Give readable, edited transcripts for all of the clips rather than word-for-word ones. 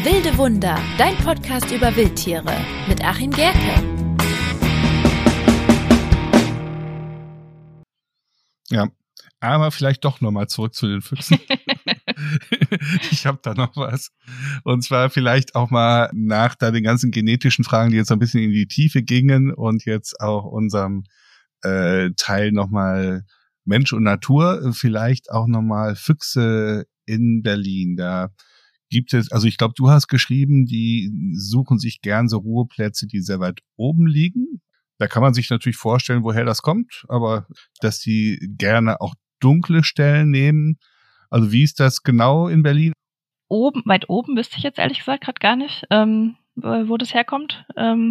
Wilde Wunder, dein Podcast über Wildtiere mit Achim Gerke. Ja, aber vielleicht doch nochmal zurück zu den Füchsen. Ich habe da noch was. Und zwar vielleicht auch mal nach da den ganzen genetischen Fragen, die jetzt so ein bisschen in die Tiefe gingen und jetzt auch unserem Teil nochmal Mensch und Natur, vielleicht auch nochmal Füchse in Berlin. Da gibt es, also ich glaube, du hast geschrieben, die suchen sich gern so Ruheplätze, die sehr weit oben liegen. Da kann man sich natürlich vorstellen, woher das kommt, aber dass die gerne auch dunkle Stellen nehmen. Also wie ist das genau in Berlin? Weit oben wüsste ich jetzt ehrlich gesagt gerade gar nicht, wo das herkommt.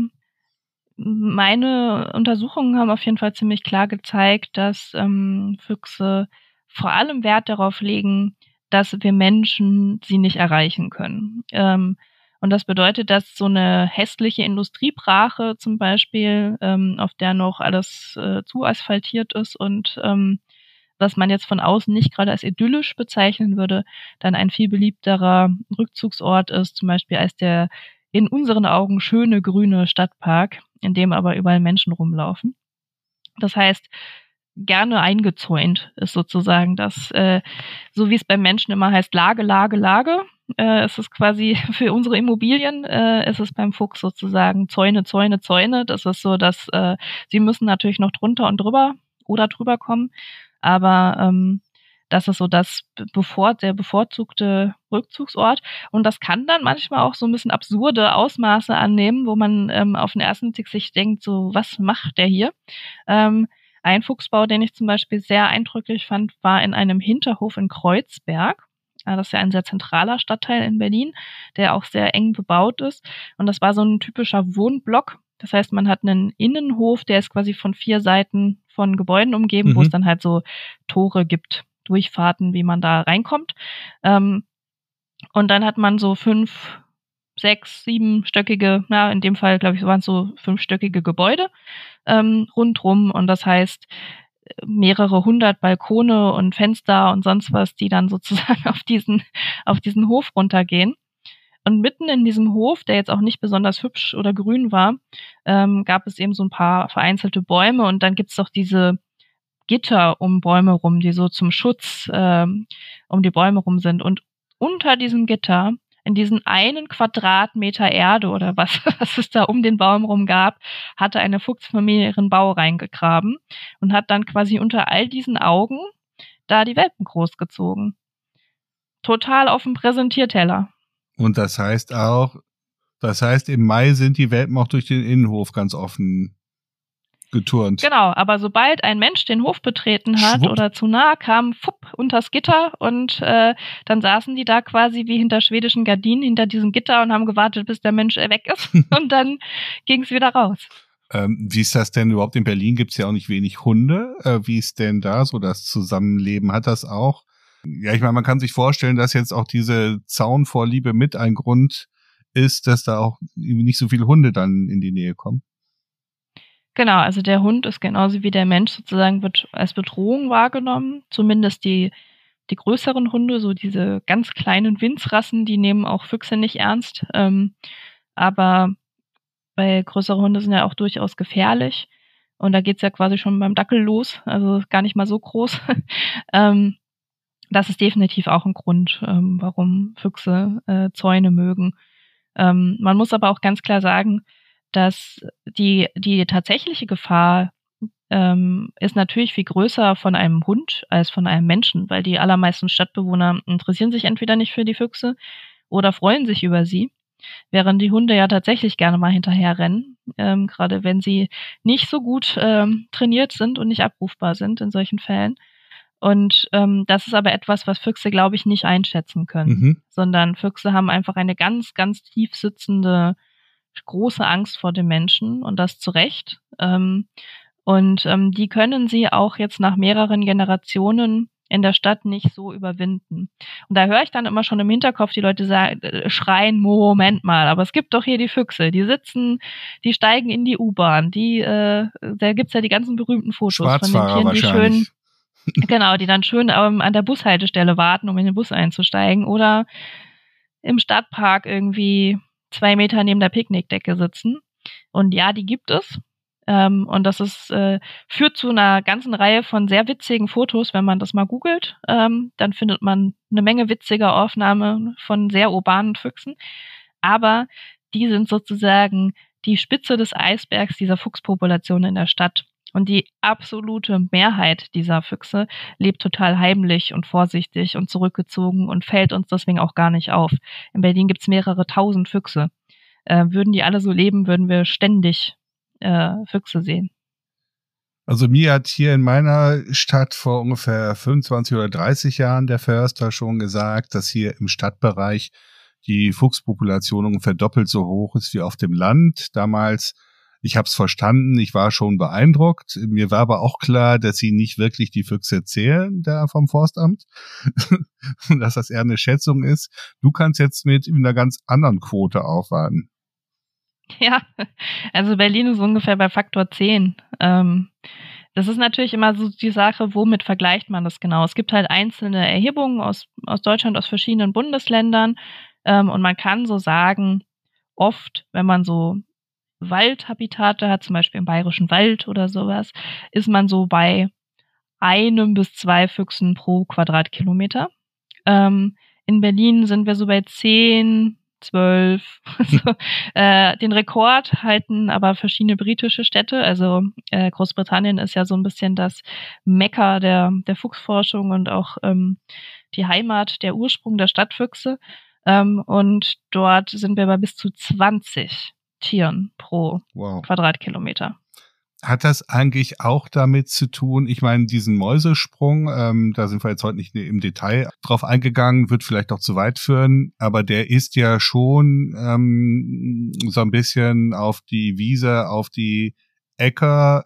Meine Untersuchungen haben auf jeden Fall ziemlich klar gezeigt, dass Füchse vor allem Wert darauf legen, dass wir Menschen sie nicht erreichen können. Und das bedeutet, dass so eine hässliche Industriebrache zum Beispiel, auf der noch alles zu asphaltiert ist und was man jetzt von außen nicht gerade als idyllisch bezeichnen würde, dann ein viel beliebterer Rückzugsort ist, zum Beispiel als der in unseren Augen schöne grüne Stadtpark, in dem aber überall Menschen rumlaufen. Das heißt, gerne eingezäunt ist sozusagen das, so wie es beim Menschen immer heißt, Lage. Es ist quasi für unsere Immobilien, ist es beim Fuchs sozusagen Zäune. Das ist so, dass sie müssen natürlich noch drunter und drüber oder drüber kommen, aber das ist so der bevorzugte Rückzugsort. Und das kann dann manchmal auch so ein bisschen absurde Ausmaße annehmen, wo man auf den ersten Blick sich denkt, so, was macht der hier? Ein Fuchsbau, den ich zum Beispiel sehr eindrücklich fand, war in einem Hinterhof in Kreuzberg. Das ist ja ein sehr zentraler Stadtteil in Berlin, der auch sehr eng bebaut ist. Und das war so ein typischer Wohnblock. Das heißt, man hat einen Innenhof, der ist quasi von 4 Seiten von Gebäuden umgeben, wo es dann halt so Tore gibt, Durchfahrten, wie man da reinkommt. Und dann hat man so 5, 6, 7-stöckige, in dem Fall, glaube ich, waren es so 5-stöckige Gebäude rundrum. Und das heißt, mehrere 100 Balkone und Fenster und sonst was, die dann sozusagen auf diesen Hof runtergehen. Und mitten in diesem Hof, der jetzt auch nicht besonders hübsch oder grün war, gab es eben so ein paar vereinzelte Bäume und dann gibt's doch diese Gitter um Bäume rum, die so zum Schutz um die Bäume rum sind. Und unter diesem Gitter, in diesen 1 Quadratmeter Erde oder was es da um den Baum rum gab, hatte eine Fuchsfamilie ihren Bau reingegraben und hat dann quasi unter all diesen Augen da die Welpen großgezogen. Total auf dem Präsentierteller. Und das heißt im Mai sind die Welpen auch durch den Innenhof ganz offen geturnt. Genau, aber sobald ein Mensch den Hof betreten hat oder zu nah kam, unters Gitter und dann saßen die da quasi wie hinter schwedischen Gardinen hinter diesem Gitter und haben gewartet, bis der Mensch weg ist und dann ging es wieder raus. Wie ist das denn überhaupt? In Berlin gibt es ja auch nicht wenig Hunde. Wie ist denn da so das Zusammenleben? Hat das auch? Ja, ich meine, man kann sich vorstellen, dass jetzt auch diese Zaunvorliebe mit ein Grund ist, dass da auch nicht so viele Hunde dann in die Nähe kommen. Genau, also der Hund ist genauso wie der Mensch sozusagen, wird als Bedrohung wahrgenommen. Zumindest die größeren Hunde, so diese ganz kleinen Winzrassen, die nehmen auch Füchse nicht ernst. Aber bei größere Hunde sind ja auch durchaus gefährlich. Und da geht's ja quasi schon beim Dackel los, also gar nicht mal so groß. Das ist definitiv auch ein Grund, warum Füchse Zäune mögen. Man muss aber auch ganz klar sagen, dass die tatsächliche Gefahr ist natürlich viel größer von einem Hund als von einem Menschen, weil die allermeisten Stadtbewohner interessieren sich entweder nicht für die Füchse oder freuen sich über sie, während die Hunde ja tatsächlich gerne mal hinterherrennen, gerade wenn sie nicht so gut trainiert sind und nicht abrufbar sind in solchen Fällen. Und das ist aber etwas, was Füchse, glaube ich, nicht einschätzen können, sondern Füchse haben einfach eine ganz, ganz tief sitzende große Angst vor dem Menschen und das zu Recht. Die können sie auch jetzt nach mehreren Generationen in der Stadt nicht so überwinden. Und da höre ich dann immer schon im Hinterkopf die Leute schreien, Moment mal, aber es gibt doch hier die Füchse, die steigen in die U-Bahn, da gibt's ja die ganzen berühmten Fotos von den Tieren, die schön, genau, die dann schön an der Bushaltestelle warten, um in den Bus einzusteigen oder im Stadtpark irgendwie 2 Meter neben der Picknickdecke sitzen. Und ja, die gibt es. Und das führt zu einer ganzen Reihe von sehr witzigen Fotos, wenn man das mal googelt. Dann findet man eine Menge witziger Aufnahmen von sehr urbanen Füchsen. Aber die sind sozusagen die Spitze des Eisbergs dieser Fuchspopulation in der Stadt. Und die absolute Mehrheit dieser Füchse lebt total heimlich und vorsichtig und zurückgezogen und fällt uns deswegen auch gar nicht auf. In Berlin gibt's mehrere tausend Füchse. Würden die alle so leben, würden wir ständig Füchse sehen. Also mir hat hier in meiner Stadt vor ungefähr 25 oder 30 Jahren der Förster schon gesagt, dass hier im Stadtbereich die Fuchspopulation ungefähr doppelt so hoch ist wie auf dem Land. Damals, ich habe es verstanden, ich war schon beeindruckt. Mir war aber auch klar, dass sie nicht wirklich die Füchse zählen da vom Forstamt, dass das eher eine Schätzung ist. Du kannst jetzt mit einer ganz anderen Quote aufwarten. Ja, also Berlin ist ungefähr bei Faktor 10. Das ist natürlich immer so die Sache, womit vergleicht man das genau? Es gibt halt einzelne Erhebungen aus Deutschland, aus verschiedenen Bundesländern. Und man kann so sagen, oft, wenn man so Waldhabitate hat, zum Beispiel im Bayerischen Wald oder sowas, ist man so bei 1 bis 2 Füchsen pro Quadratkilometer. In Berlin sind wir so bei 10, 12. Den Rekord halten aber verschiedene britische Städte. Also Großbritannien ist ja so ein bisschen das Mekka der Fuchsforschung und auch die Heimat, der Ursprung der Stadtfüchse. Und dort sind wir bei bis zu 20 Tieren pro Quadratkilometer. Hat das eigentlich auch damit zu tun, ich meine, diesen Mäusesprung, da sind wir jetzt heute nicht im Detail drauf eingegangen, wird vielleicht auch zu weit führen, aber der ist ja schon so ein bisschen auf die Wiese, auf die Äcker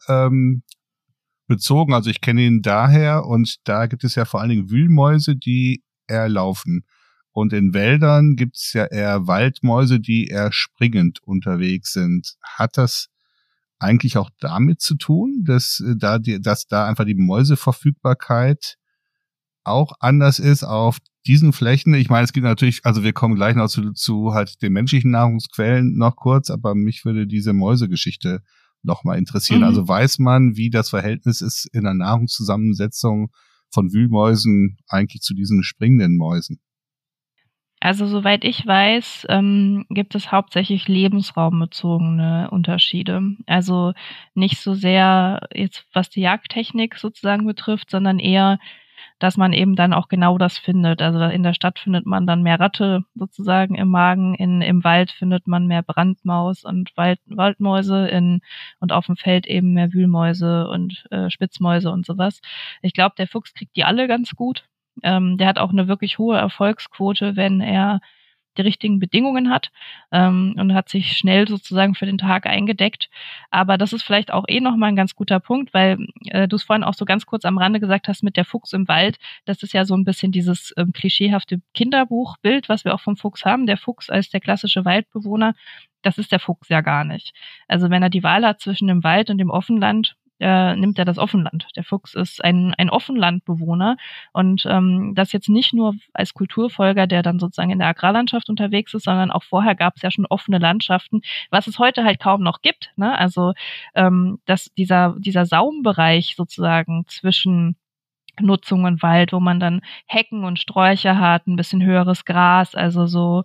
bezogen. Also ich kenne ihn daher und da gibt es ja vor allen Dingen Wühlmäuse, die eher laufen. Und in Wäldern gibt es ja eher Waldmäuse, die eher springend unterwegs sind. Hat das eigentlich auch damit zu tun, dass da einfach die Mäuseverfügbarkeit auch anders ist auf diesen Flächen? Ich meine, es gibt natürlich, also wir kommen gleich noch zu halt den menschlichen Nahrungsquellen noch kurz, aber mich würde diese Mäusegeschichte noch mal interessieren. Mhm. Also weiß man, wie das Verhältnis ist in der Nahrungszusammensetzung von Wühlmäusen eigentlich zu diesen springenden Mäusen? Also soweit ich weiß, gibt es hauptsächlich lebensraumbezogene Unterschiede. Also nicht so sehr jetzt, was die Jagdtechnik sozusagen betrifft, sondern eher, dass man eben dann auch genau das findet. Also in der Stadt findet man dann mehr Ratte sozusagen im Magen, im Wald findet man mehr Brandmaus und Waldmäuse und auf dem Feld eben mehr Wühlmäuse und Spitzmäuse und sowas. Ich glaube, der Fuchs kriegt die alle ganz gut. Der hat auch eine wirklich hohe Erfolgsquote, wenn er die richtigen Bedingungen hat und hat sich schnell sozusagen für den Tag eingedeckt. Aber das ist vielleicht auch nochmal ein ganz guter Punkt, weil du es vorhin auch so ganz kurz am Rande gesagt hast mit der Fuchs im Wald. Das ist ja so ein bisschen dieses klischeehafte Kinderbuchbild, was wir auch vom Fuchs haben. Der Fuchs als der klassische Waldbewohner, das ist der Fuchs ja gar nicht. Also wenn er die Wahl hat zwischen dem Wald und dem Offenland, nimmt er das Offenland. Der Fuchs ist ein Offenlandbewohner und das jetzt nicht nur als Kulturfolger, der dann sozusagen in der Agrarlandschaft unterwegs ist, sondern auch vorher gab es ja schon offene Landschaften, was es heute halt kaum noch gibt. Ne? Also dass dieser Saumbereich sozusagen zwischen Nutzung und Wald, wo man dann Hecken und Sträucher hat, ein bisschen höheres Gras, also so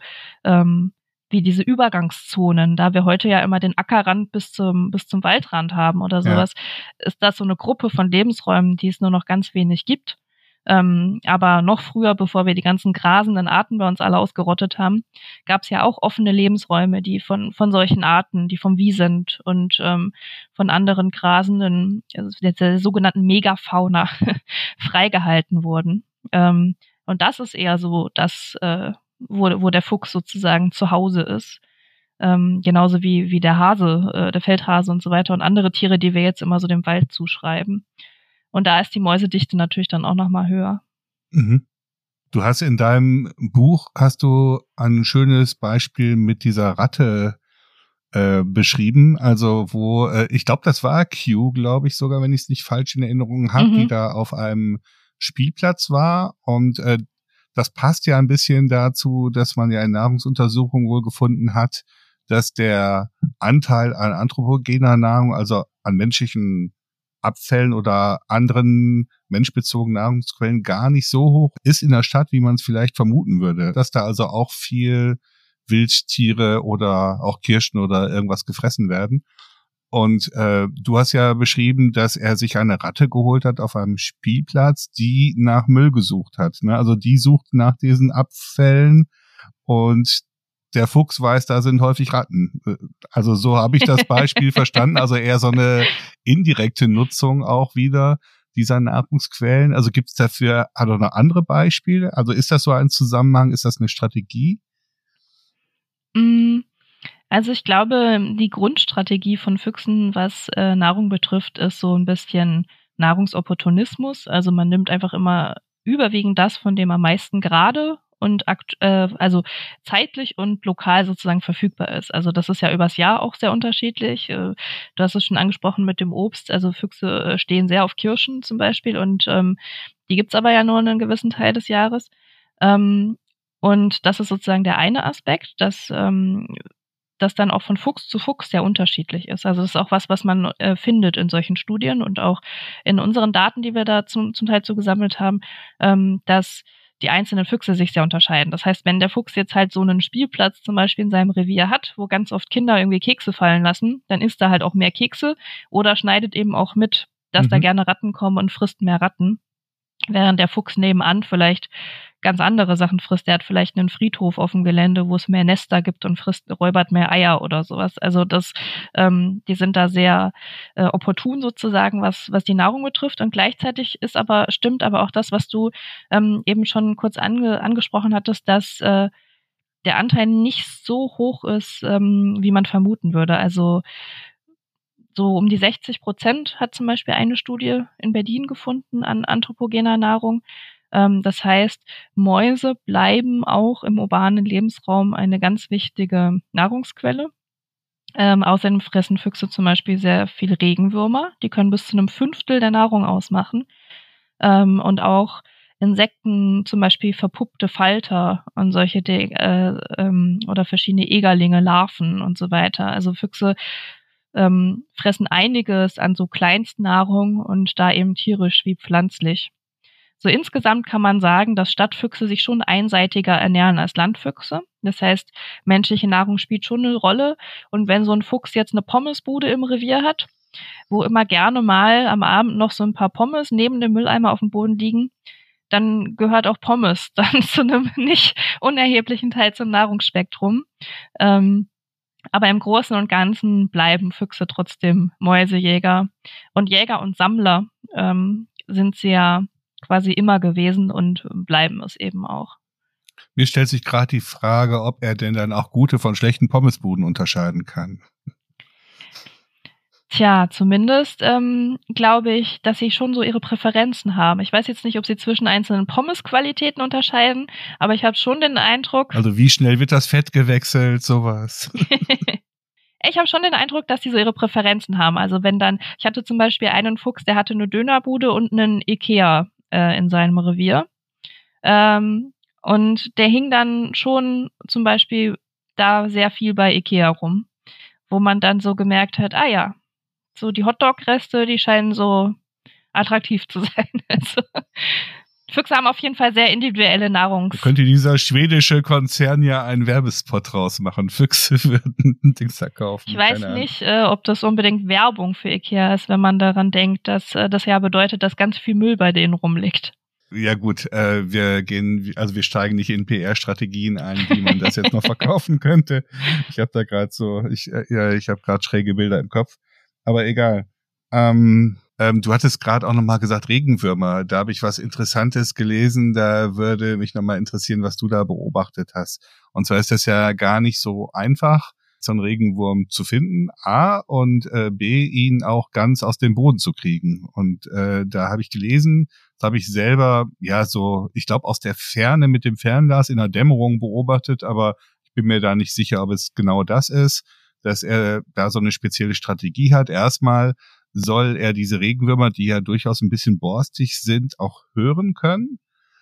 wie diese Übergangszonen, da wir heute ja immer den Ackerrand bis zum Waldrand haben oder sowas, ist das so eine Gruppe von Lebensräumen, die es nur noch ganz wenig gibt. Aber noch früher, bevor wir die ganzen grasenden Arten bei uns alle ausgerottet haben, gab es ja auch offene Lebensräume, die von solchen Arten, die vom Wiesent und von anderen grasenden, also der sogenannten Megafauna freigehalten wurden. Und das ist eher so das wo der Fuchs sozusagen zu Hause ist. Genauso wie der Hase, der Feldhase und so weiter und andere Tiere, die wir jetzt immer so dem Wald zuschreiben. Und da ist die Mäusedichte natürlich dann auch nochmal höher. Mhm. Du hast in deinem Buch, ein schönes Beispiel mit dieser Ratte beschrieben, also wo, ich glaube, das war Q, glaube ich sogar, wenn ich es nicht falsch in Erinnerung habe, die da auf einem Spielplatz war und das passt ja ein bisschen dazu, dass man ja in Nahrungsuntersuchungen wohl gefunden hat, dass der Anteil an anthropogener Nahrung, also an menschlichen Abfällen oder anderen menschbezogenen Nahrungsquellen gar nicht so hoch ist in der Stadt, wie man es vielleicht vermuten würde. Dass da also auch viel Wildtiere oder auch Kirschen oder irgendwas gefressen werden. Und du hast ja beschrieben, dass er sich eine Ratte geholt hat auf einem Spielplatz, die nach Müll gesucht hat. Ne? Also die sucht nach diesen Abfällen und der Fuchs weiß, da sind häufig Ratten. Also so habe ich das Beispiel verstanden. Also eher so eine indirekte Nutzung auch wieder dieser Nahrungsquellen. Also gibt es dafür noch andere Beispiele? Also ist das so ein Zusammenhang? Ist das eine Strategie? Also ich glaube, die Grundstrategie von Füchsen, was Nahrung betrifft, ist so ein bisschen Nahrungsopportunismus. Also man nimmt einfach immer überwiegend das, von dem am meisten gerade und also zeitlich und lokal sozusagen verfügbar ist. Also das ist ja übers Jahr auch sehr unterschiedlich. Du hast es schon angesprochen mit dem Obst. Also Füchse stehen sehr auf Kirschen zum Beispiel und die gibt's aber ja nur einen gewissen Teil des Jahres. Und das ist sozusagen der eine Aspekt, dass das dann auch von Fuchs zu Fuchs sehr unterschiedlich ist. Also das ist auch was man findet in solchen Studien und auch in unseren Daten, die wir da zum Teil zu gesammelt haben, dass die einzelnen Füchse sich sehr unterscheiden. Das heißt, wenn der Fuchs jetzt halt so einen Spielplatz zum Beispiel in seinem Revier hat, wo ganz oft Kinder irgendwie Kekse fallen lassen, dann isst er halt auch mehr Kekse oder schneidet eben auch mit, dass da gerne Ratten kommen und frisst mehr Ratten. Während der Fuchs nebenan vielleicht ganz andere Sachen frisst. Der hat vielleicht einen Friedhof auf dem Gelände, wo es mehr Nester gibt und räubert mehr Eier oder sowas. Also die sind da sehr opportun sozusagen, was die Nahrung betrifft. Und gleichzeitig stimmt aber auch das, was du eben schon kurz angesprochen hattest, dass der Anteil nicht so hoch ist, wie man vermuten würde. Also so um die 60% hat zum Beispiel eine Studie in Berlin gefunden an anthropogener Nahrung. Das heißt, Mäuse bleiben auch im urbanen Lebensraum eine ganz wichtige Nahrungsquelle. Außerdem fressen Füchse zum Beispiel sehr viel Regenwürmer. Die können bis zu einem 1/5 der Nahrung ausmachen. Und auch Insekten, zum Beispiel verpuppte Falter und solche oder verschiedene Egerlinge, Larven und so weiter. Also Füchse fressen einiges an so Kleinstnahrung und da eben tierisch wie pflanzlich. So insgesamt kann man sagen, dass Stadtfüchse sich schon einseitiger ernähren als Landfüchse. Das heißt, menschliche Nahrung spielt schon eine Rolle. Und wenn so ein Fuchs jetzt eine Pommesbude im Revier hat, wo immer gerne mal am Abend noch so ein paar Pommes neben dem Mülleimer auf dem Boden liegen, dann gehört auch Pommes dann zu einem nicht unerheblichen Teil zum Nahrungsspektrum. Aber im Großen und Ganzen bleiben Füchse trotzdem Mäusejäger. Und Jäger und Sammler sind sie ja quasi immer gewesen und bleiben es eben auch. Mir stellt sich gerade die Frage, ob er denn dann auch gute von schlechten Pommesbuden unterscheiden kann. Tja, zumindest glaube ich, dass sie schon so ihre Präferenzen haben. Ich weiß jetzt nicht, ob sie zwischen einzelnen Pommesqualitäten unterscheiden, aber ich habe schon den Eindruck... Also wie schnell wird das Fett gewechselt, sowas? Ich habe schon den Eindruck, dass die so ihre Präferenzen haben. Also ich hatte zum Beispiel einen Fuchs, der hatte eine Dönerbude und einen Ikea in seinem Revier. Und der hing dann schon zum Beispiel da sehr viel bei Ikea rum, wo man dann so gemerkt hat, so die Hotdog-Reste, die scheinen so attraktiv zu sein. Also, Füchse haben auf jeden Fall sehr individuelle Könnte dieser schwedische Konzern ja einen Werbespot rausmachen. Füchse würden Dings verkaufen. Ich weiß nicht, ob das unbedingt Werbung für Ikea ist, wenn man daran denkt, dass das ja bedeutet, dass ganz viel Müll bei denen rumliegt. Ja gut, wir steigen nicht in PR-Strategien ein, wie man das jetzt noch verkaufen könnte. Ich habe da gerade ich habe gerade schräge Bilder im Kopf. Aber egal. Du hattest gerade auch nochmal gesagt, Regenwürmer. Da habe ich was Interessantes gelesen. Da würde mich nochmal interessieren, was du da beobachtet hast. Und zwar ist das ja gar nicht so einfach, so einen Regenwurm zu finden, A, und B, ihn auch ganz aus dem Boden zu kriegen. Und da habe ich gelesen, das habe ich selber, ich glaube aus der Ferne mit dem Fernglas in der Dämmerung beobachtet, aber ich bin mir da nicht sicher, ob es genau das ist, dass er da so eine spezielle Strategie hat. Erstmal soll er diese Regenwürmer, die ja durchaus ein bisschen borstig sind, auch hören können.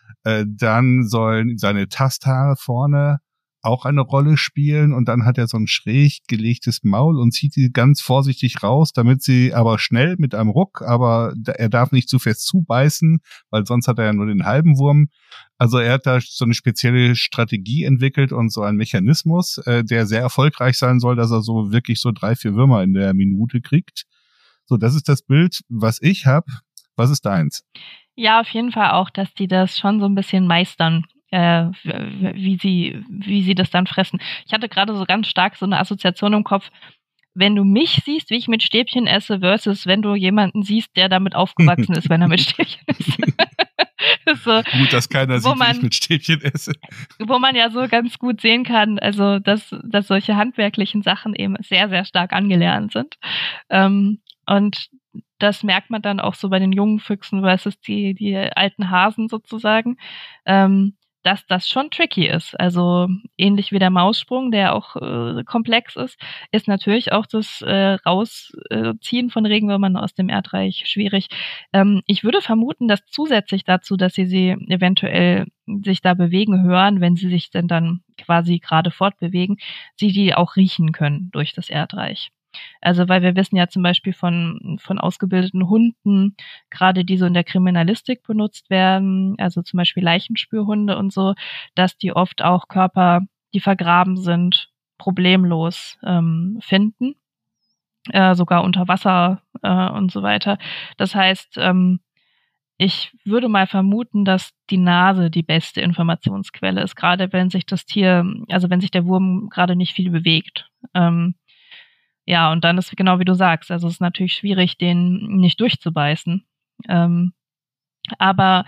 Dann sollen seine Tasthaare vorne auch eine Rolle spielen und dann hat er so ein schräg gelegtes Maul und zieht die ganz vorsichtig raus, damit sie aber schnell mit einem Ruck, aber er darf nicht zu fest zubeißen, weil sonst hat er ja nur den halben Wurm. Also er hat da so eine spezielle Strategie entwickelt und so einen Mechanismus, der sehr erfolgreich sein soll, dass er so wirklich so 3-4 Würmer in der Minute kriegt. So, das ist das Bild, was ich habe. Was ist deins? Ja, auf jeden Fall auch, dass die das schon so ein bisschen meistern, wie sie das dann fressen. Ich hatte gerade so ganz stark so eine Assoziation im Kopf, wenn du mich siehst, wie ich mit Stäbchen esse, versus wenn du jemanden siehst, der damit aufgewachsen ist, wenn er mit Stäbchen isst. So, gut, dass keiner sieht, wie ich mit Stäbchen esse. Wo man ja so ganz gut sehen kann, also dass solche handwerklichen Sachen eben sehr, sehr stark angelernt sind. Und das merkt man dann auch so bei den jungen Füchsen versus die alten Hasen sozusagen, dass das schon tricky ist. Also ähnlich wie der Maussprung, der auch komplex ist natürlich auch das Rausziehen von Regenwürmern aus dem Erdreich schwierig. Ich würde vermuten, dass zusätzlich dazu, dass sie eventuell sich da bewegen hören, wenn sie sich denn dann quasi gerade fortbewegen, sie die auch riechen können durch das Erdreich. Also weil wir wissen ja zum Beispiel von ausgebildeten Hunden, gerade die so in der Kriminalistik benutzt werden, also zum Beispiel Leichenspürhunde und so, dass die oft auch Körper, die vergraben sind, problemlos finden, sogar unter Wasser und so weiter. Das heißt, ich würde mal vermuten, dass die Nase die beste Informationsquelle ist, gerade wenn sich das Tier, also wenn sich der Wurm gerade nicht viel bewegt. Ja, und dann ist genau wie du sagst, also es ist natürlich schwierig, den nicht durchzubeißen. Aber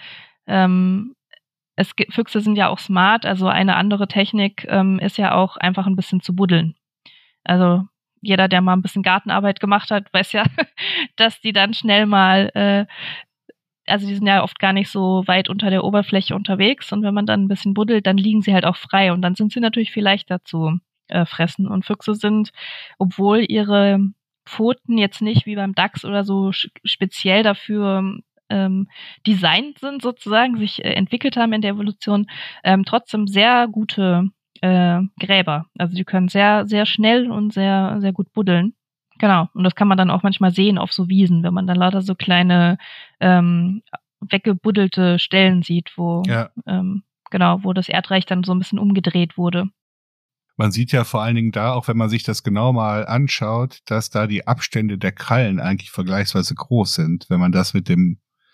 Füchse sind ja auch smart, also eine andere Technik ist ja auch einfach ein bisschen zu buddeln. Also jeder, der mal ein bisschen Gartenarbeit gemacht hat, weiß ja, dass die dann schnell mal, also die sind ja oft gar nicht so weit unter der Oberfläche unterwegs und wenn man dann ein bisschen buddelt, dann liegen sie halt auch frei und dann sind sie natürlich viel leichter zu fressen. Und Füchse sind, obwohl ihre Pfoten jetzt nicht wie beim Dachs oder so speziell dafür designt sind, sozusagen, sich entwickelt haben in der Evolution, trotzdem sehr gute Gräber. Also die können sehr, sehr schnell und sehr, sehr gut buddeln. Genau. Und das kann man dann auch manchmal sehen auf so Wiesen, wenn man dann lauter so kleine weggebuddelte Stellen sieht, wo wo das Erdreich dann so ein bisschen umgedreht wurde. Man sieht ja vor allen Dingen da, auch wenn man sich das genau mal anschaut, dass da die Abstände der Krallen eigentlich vergleichsweise groß sind. Wenn man das mit dem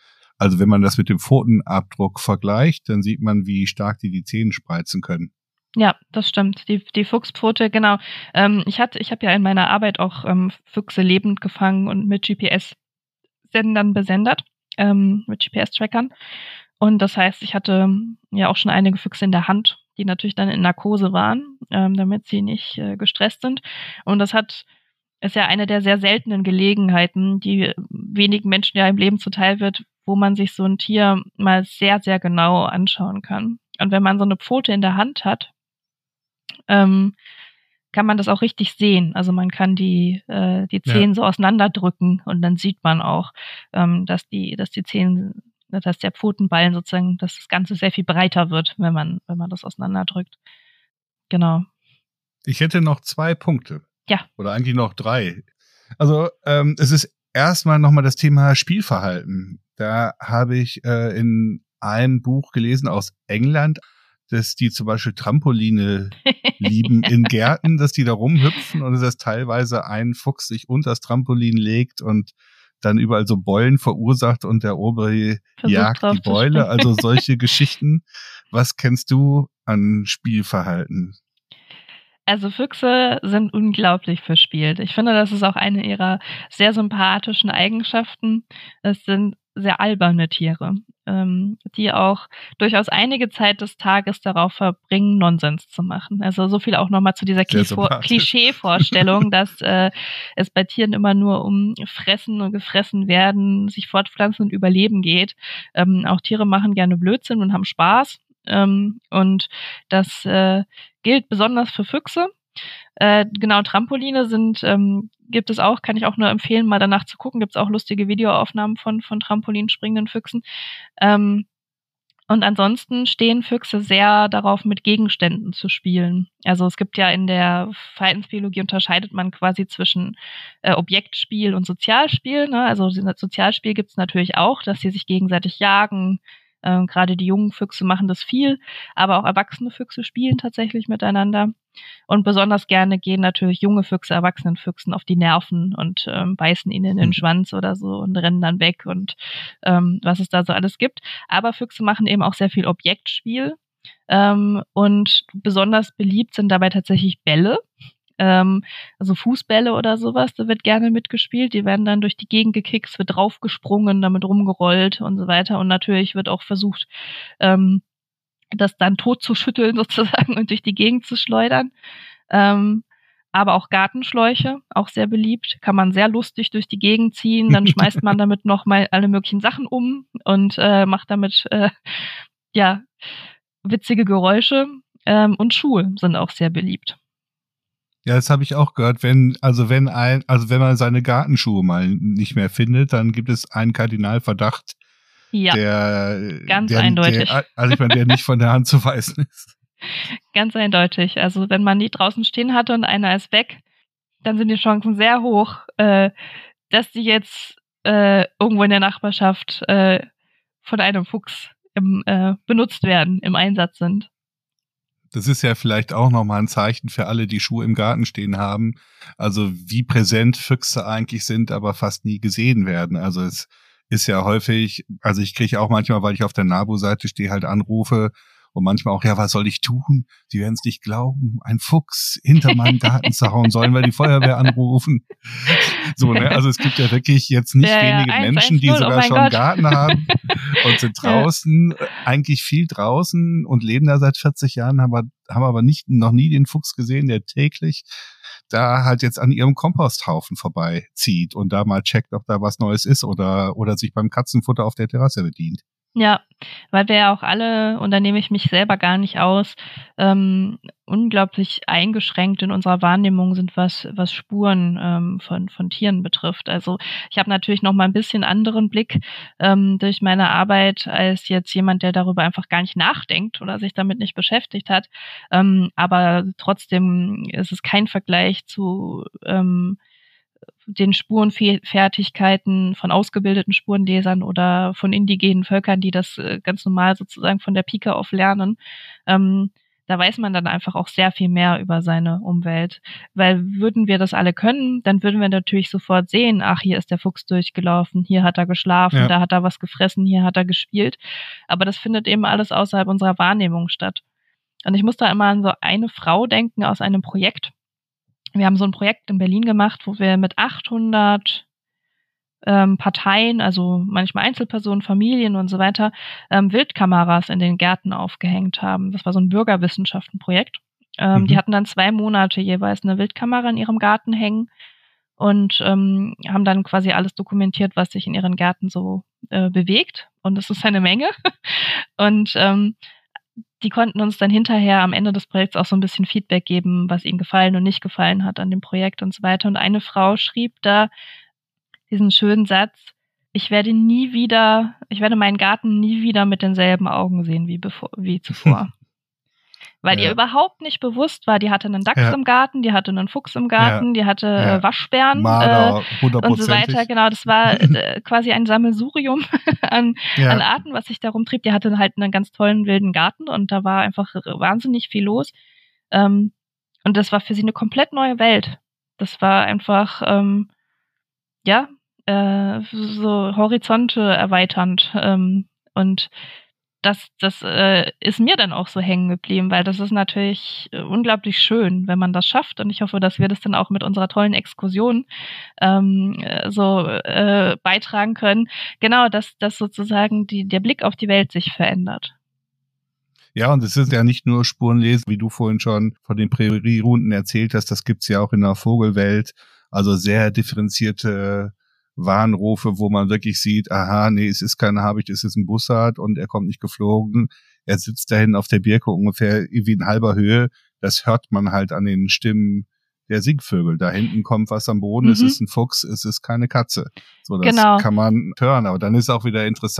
Pfotenabdruck vergleicht, dann sieht man, wie stark die Zähne spreizen können. Ja, das stimmt. Die Fuchspfote, genau. Ich habe ja in meiner Arbeit auch Füchse lebend gefangen und mit GPS-Sendern besendet, mit GPS-Trackern. Und das heißt, ich hatte ja auch schon einige Füchse in der Hand, die natürlich dann in Narkose waren, damit sie nicht gestresst sind. Und das ist ja eine der sehr seltenen Gelegenheiten, die wenigen Menschen ja im Leben zuteil wird, wo man sich so ein Tier mal sehr, sehr genau anschauen kann. Und wenn man so eine Pfote in der Hand hat, kann man das auch richtig sehen. Also man kann die Zehen so auseinanderdrücken und dann sieht man auch, dass die Zehen, dass der Pfotenballen sozusagen, dass das Ganze sehr viel breiter wird, wenn man das auseinanderdrückt. Genau. Ich hätte noch 2 Punkte. Ja. Oder eigentlich noch 3. Also es ist erstmal nochmal das Thema Spielverhalten. Da habe ich in einem Buch gelesen aus England, dass die zum Beispiel Trampoline lieben in Gärten, dass die da rumhüpfen und dass teilweise ein Fuchs sich unter das Trampolin legt und dann überall so Beulen verursacht und der obere jagt die Beule. Also solche Geschichten. Was kennst du an Spielverhalten? Also Füchse sind unglaublich verspielt. Ich finde, das ist auch eine ihrer sehr sympathischen Eigenschaften. Es sind sehr alberne Tiere, die auch durchaus einige Zeit des Tages darauf verbringen, Nonsens zu machen. Also so viel auch nochmal zu dieser Klischee-Vorstellung, dass es bei Tieren immer nur um Fressen und gefressen werden, sich fortpflanzen und Überleben geht. Auch Tiere machen gerne Blödsinn und haben Spaß. Und das gilt besonders für Füchse. Genau, Trampoline gibt es auch, kann ich auch nur empfehlen, mal danach zu gucken. Gibt es auch lustige Videoaufnahmen von Trampolinspringenden Füchsen. Und ansonsten stehen Füchse sehr darauf, mit Gegenständen zu spielen. Also es gibt ja in der Verhaltensbiologie unterscheidet man quasi zwischen Objektspiel und Sozialspiel. Ne? Also Sozialspiel gibt es natürlich auch, dass sie sich gegenseitig jagen. Gerade die jungen Füchse machen das viel, aber auch erwachsene Füchse spielen tatsächlich miteinander. Und besonders gerne gehen natürlich junge Füchse erwachsenen Füchsen auf die Nerven und beißen ihnen in den Schwanz oder so und rennen dann weg und was es da so alles gibt. Aber Füchse machen eben auch sehr viel Objektspiel und besonders beliebt sind dabei tatsächlich Bälle. Also Fußbälle oder sowas, da wird gerne mitgespielt. Die werden dann durch die Gegend gekickt, wird draufgesprungen, damit rumgerollt und so weiter. Und natürlich wird auch versucht, das dann tot zu schütteln sozusagen und durch die Gegend zu schleudern. Aber auch Gartenschläuche, auch sehr beliebt, kann man sehr lustig durch die Gegend ziehen. Dann schmeißt man damit noch mal alle möglichen Sachen um und macht damit witzige Geräusche. Und Schuhe sind auch sehr beliebt. Ja, das habe ich auch gehört. Wenn man seine Gartenschuhe mal nicht mehr findet, dann gibt es einen Kardinalverdacht, der ganz eindeutig. Der nicht von der Hand zu weisen ist. Ganz eindeutig. Also wenn man die draußen stehen hatte und einer ist weg, dann sind die Chancen sehr hoch, dass die jetzt irgendwo in der Nachbarschaft von einem Fuchs benutzt werden, im Einsatz sind. Das ist ja vielleicht auch nochmal ein Zeichen für alle, die Schuhe im Garten stehen haben. Also wie präsent Füchse eigentlich sind, aber fast nie gesehen werden. Also es ist ja häufig, also ich kriege auch manchmal, weil ich auf der NABU-Seite stehe, halt Anrufe und manchmal auch, ja, was soll ich tun? Sie werden es nicht glauben, ein Fuchs hinter meinem Garten zu hauen, sollen wir die Feuerwehr anrufen? So, ne? Also es gibt ja wirklich jetzt nicht wenige Menschen, die sogar schon einen Garten haben und sind draußen, eigentlich viel draußen und leben da seit 40 Jahren, haben aber noch nie den Fuchs gesehen, der täglich da halt jetzt an ihrem Komposthaufen vorbeizieht und da mal checkt, ob da was Neues ist oder sich beim Katzenfutter auf der Terrasse bedient. Ja, weil wir ja auch alle, und da nehme ich mich selber gar nicht aus, unglaublich eingeschränkt in unserer Wahrnehmung sind, was Spuren von Tieren betrifft. Also ich habe natürlich noch mal ein bisschen anderen Blick durch meine Arbeit als jetzt jemand, der darüber einfach gar nicht nachdenkt oder sich damit nicht beschäftigt hat. Aber trotzdem ist es kein Vergleich zu den Spurenfertigkeiten von ausgebildeten Spurenlesern oder von indigenen Völkern, die das ganz normal sozusagen von der Pike auf lernen. Da weiß man dann einfach auch sehr viel mehr über seine Umwelt. Weil würden wir das alle können, dann würden wir natürlich sofort sehen, ach, hier ist der Fuchs durchgelaufen, hier hat er geschlafen, da hat er was gefressen, hier hat er gespielt. Aber das findet eben alles außerhalb unserer Wahrnehmung statt. Und ich muss da immer an so eine Frau denken aus einem Projekt. Wir haben so ein Projekt in Berlin gemacht, wo wir mit 800 Parteien, also manchmal Einzelpersonen, Familien und so weiter, Wildkameras in den Gärten aufgehängt haben. Das war so ein Bürgerwissenschaftenprojekt. Die hatten dann 2 Monate jeweils eine Wildkamera in ihrem Garten hängen und haben dann quasi alles dokumentiert, was sich in ihren Gärten so bewegt. Und das ist eine Menge. Und die konnten uns dann hinterher am Ende des Projekts auch so ein bisschen Feedback geben, was ihnen gefallen und nicht gefallen hat an dem Projekt und so weiter. Und eine Frau schrieb da diesen schönen Satz, ich werde meinen Garten nie wieder mit denselben Augen sehen wie zuvor. Weil ihr überhaupt nicht bewusst war, die hatte einen Dachs im Garten, die hatte einen Fuchs im Garten, die hatte Waschbären Marder, und so weiter. Genau, das war quasi ein Sammelsurium an Arten, was sich da rumtrieb. Die hatte halt einen ganz tollen wilden Garten und da war einfach wahnsinnig viel los. Und das war für sie eine komplett neue Welt. Das war einfach, so Horizonte erweiternd. Und das ist mir dann auch so hängen geblieben, weil das ist natürlich unglaublich schön, wenn man das schafft. Und ich hoffe, dass wir das dann auch mit unserer tollen Exkursion beitragen können. Genau, dass sozusagen der Blick auf die Welt sich verändert. Ja, und es ist ja nicht nur Spurenlesen, wie du vorhin schon von den Präriehunden erzählt hast, das gibt's ja auch in der Vogelwelt. Also sehr differenzierte Warnrufe, wo man wirklich sieht, aha, nee, es ist kein Habicht, es ist ein Bussard und er kommt nicht geflogen. Er sitzt da hinten auf der Birke ungefähr wie in halber Höhe. Das hört man halt an den Stimmen der Singvögel. Da hinten kommt was am Boden, es ist ein Fuchs, es ist keine Katze. So, das kann man hören. Aber dann ist auch wieder interessant,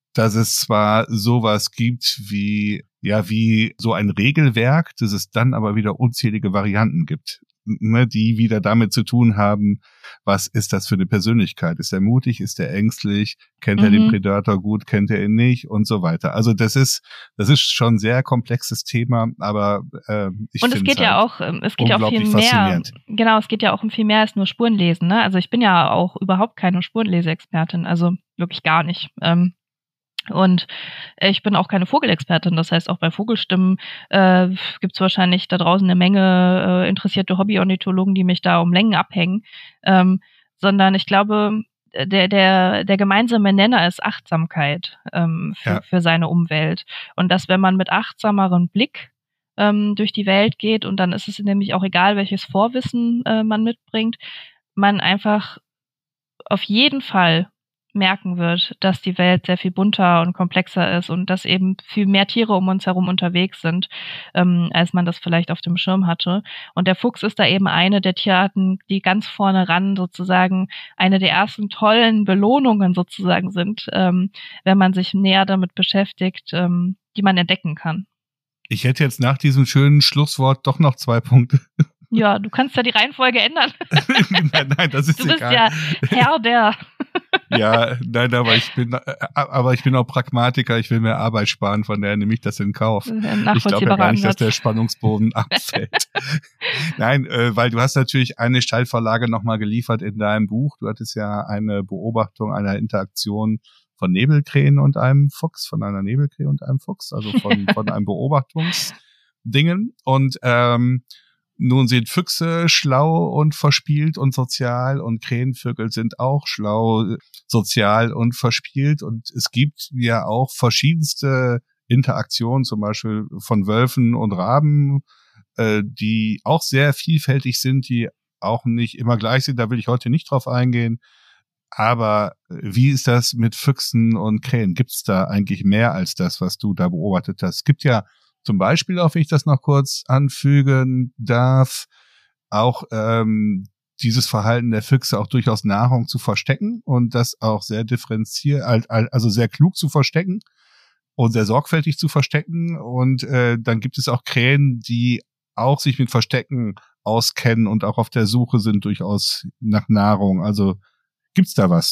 dass es zwar sowas gibt wie so ein Regelwerk, dass es dann aber wieder unzählige Varianten gibt, ne, die wieder damit zu tun haben, was ist das für eine Persönlichkeit? Ist er mutig? Ist er ängstlich? Kennt er den Predator gut? Kennt er ihn nicht? Und so weiter. Also das ist schon ein sehr komplexes Thema, aber ich finde es geht ja auch, es geht ja auch viel mehr. Genau, es geht ja auch um viel mehr als nur Spurenlesen. Ne? Also ich bin ja auch überhaupt keine Spurenleseexpertin, also wirklich gar nicht. Und ich bin auch keine Vogelexpertin, das heißt auch bei Vogelstimmen gibt es wahrscheinlich da draußen eine Menge interessierte Hobbyornithologen, die mich da um Längen abhängen, sondern ich glaube, der gemeinsame Nenner ist Achtsamkeit für seine Umwelt und dass, wenn man mit achtsamerem Blick durch die Welt geht, und dann ist es nämlich auch egal, welches Vorwissen man mitbringt, man einfach auf jeden Fall merken wird, dass die Welt sehr viel bunter und komplexer ist und dass eben viel mehr Tiere um uns herum unterwegs sind, als man das vielleicht auf dem Schirm hatte. Und der Fuchs ist da eben eine der Tierarten, die ganz vorne ran sozusagen eine der ersten tollen Belohnungen sozusagen sind, wenn man sich näher damit beschäftigt, die man entdecken kann. Ich hätte jetzt nach diesem schönen Schlusswort doch noch 2 Punkte. Ja, du kannst ja die Reihenfolge ändern. Nein, das ist egal. Du bist ja Herr der... Ja, nein, aber ich bin auch Pragmatiker, ich will mir Arbeit sparen, von daher nehme ich das in Kauf. Ich glaube ja gar nicht, dass der Spannungsbogen abfällt. Nein, weil du hast natürlich eine Steilvorlage nochmal geliefert in deinem Buch. Du hattest ja eine Beobachtung einer Interaktion von Nebelkrähen und einem Fuchs, von einer Nebelkrähe und einem Fuchs, also von einem Beobachtungsdingen. Und nun sind Füchse schlau und verspielt und sozial und Krähenvögel sind auch schlau, sozial und verspielt. Und es gibt ja auch verschiedenste Interaktionen, zum Beispiel von Wölfen und Raben, die auch sehr vielfältig sind, die auch nicht immer gleich sind. Da will ich heute nicht drauf eingehen. Aber wie ist das mit Füchsen und Krähen? Gibt es da eigentlich mehr als das, was du da beobachtet hast? Es gibt ja zum Beispiel, auch wenn ich das noch kurz anfügen darf, auch dieses Verhalten der Füchse auch durchaus Nahrung zu verstecken und das auch sehr differenziert, also sehr klug zu verstecken und sehr sorgfältig zu verstecken. Und dann gibt es auch Krähen, die auch sich mit Verstecken auskennen und auch auf der Suche sind durchaus nach Nahrung. Also gibt's da was?